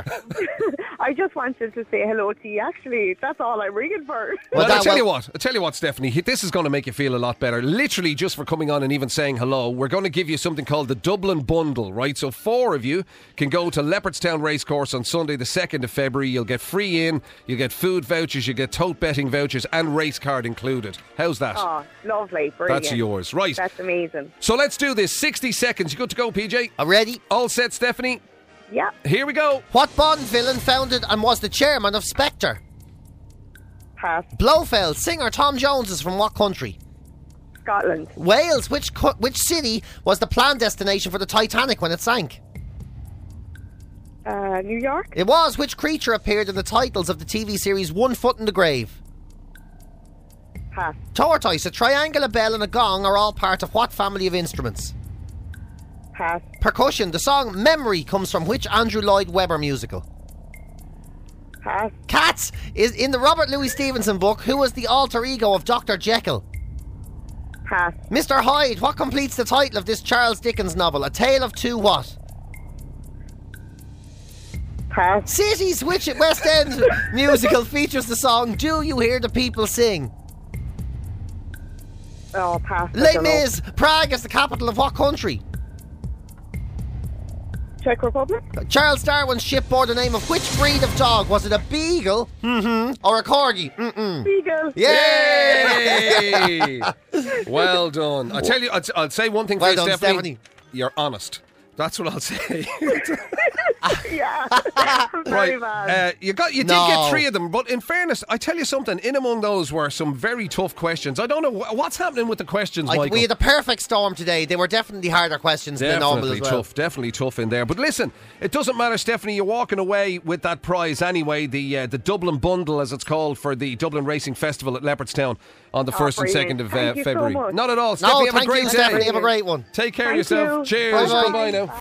I just wanted to say hello to you. Actually, that's all I'm ringing for. Well, that- I'll tell well- you what, I'll tell you what, Stephanie, this is going to make you feel a lot better. Literally, just for coming on and even saying hello, we're going to give you something called the Dublin Bundle, right? So four of you can go to Leopardstown Racecourse on Sunday, the second of February. You'll get free in, you'll get food vouchers, you get tote betting vouchers, and race card included. How's that? Oh, lovely. Brilliant. That's yours, right? That's amazing. So let's do this. sixty seconds. You good to go, P J? Are ready? All set, Stephanie? Yeah. Here we go. What Bond villain founded and was the chairman of Spectre? Pass. Blofeld, singer Tom Jones is from what country? Scotland. Wales, which co- which city was the planned destination for the Titanic when it sank? Uh, New York. It was. Which creature appeared in the titles of the T V series One Foot in the Grave? Pass. Tortoise, a triangle, a bell and a gong are all part of what family of instruments? Pass. Percussion, the song Memory comes from which Andrew Lloyd Webber musical? Pass. Cats is in the Robert Louis Stevenson book. Who was the alter ego of Doctor Jekyll? Pass. Mister Hyde, what completes the title of this Charles Dickens novel? A Tale of Two what? Pass. Cities, which West End musical features the song Do You Hear the People Sing? Oh, pass. I Les don't know. Mis, Prague is the capital of what country? Czech Republic. Charles Darwin's ship bore the name of which breed of dog? Was it a beagle, mm-hmm, or a corgi? Mm-mm. Beagle. Yay! Well done. I tell you, I'll, I'll say one thing Well for you, done, Stephanie. Stephanie. You're honest. That's what I'll say. Yeah. right. Very bad. Uh, you got you did No. get three of them, but in fairness, I tell you something. In among those were some very tough questions. I don't know wh- what's happening with the questions, Like, Michael. we had a perfect storm today. They were definitely harder questions than normal Definitely as well. tough, definitely tough in there. But listen, it doesn't matter, Stephanie. You're walking away with that prize anyway. The uh, the Dublin Bundle, as it's called, for the Dublin Racing Festival at Leopardstown on the Oh, first and brilliant. second of uh, Thank you so February. much. Not at all, No, Stephanie. Have thank a great you, day. Stephanie. Have a great one. Take care Thank of yourself. you. Cheers. Bye-bye. Bye bye now.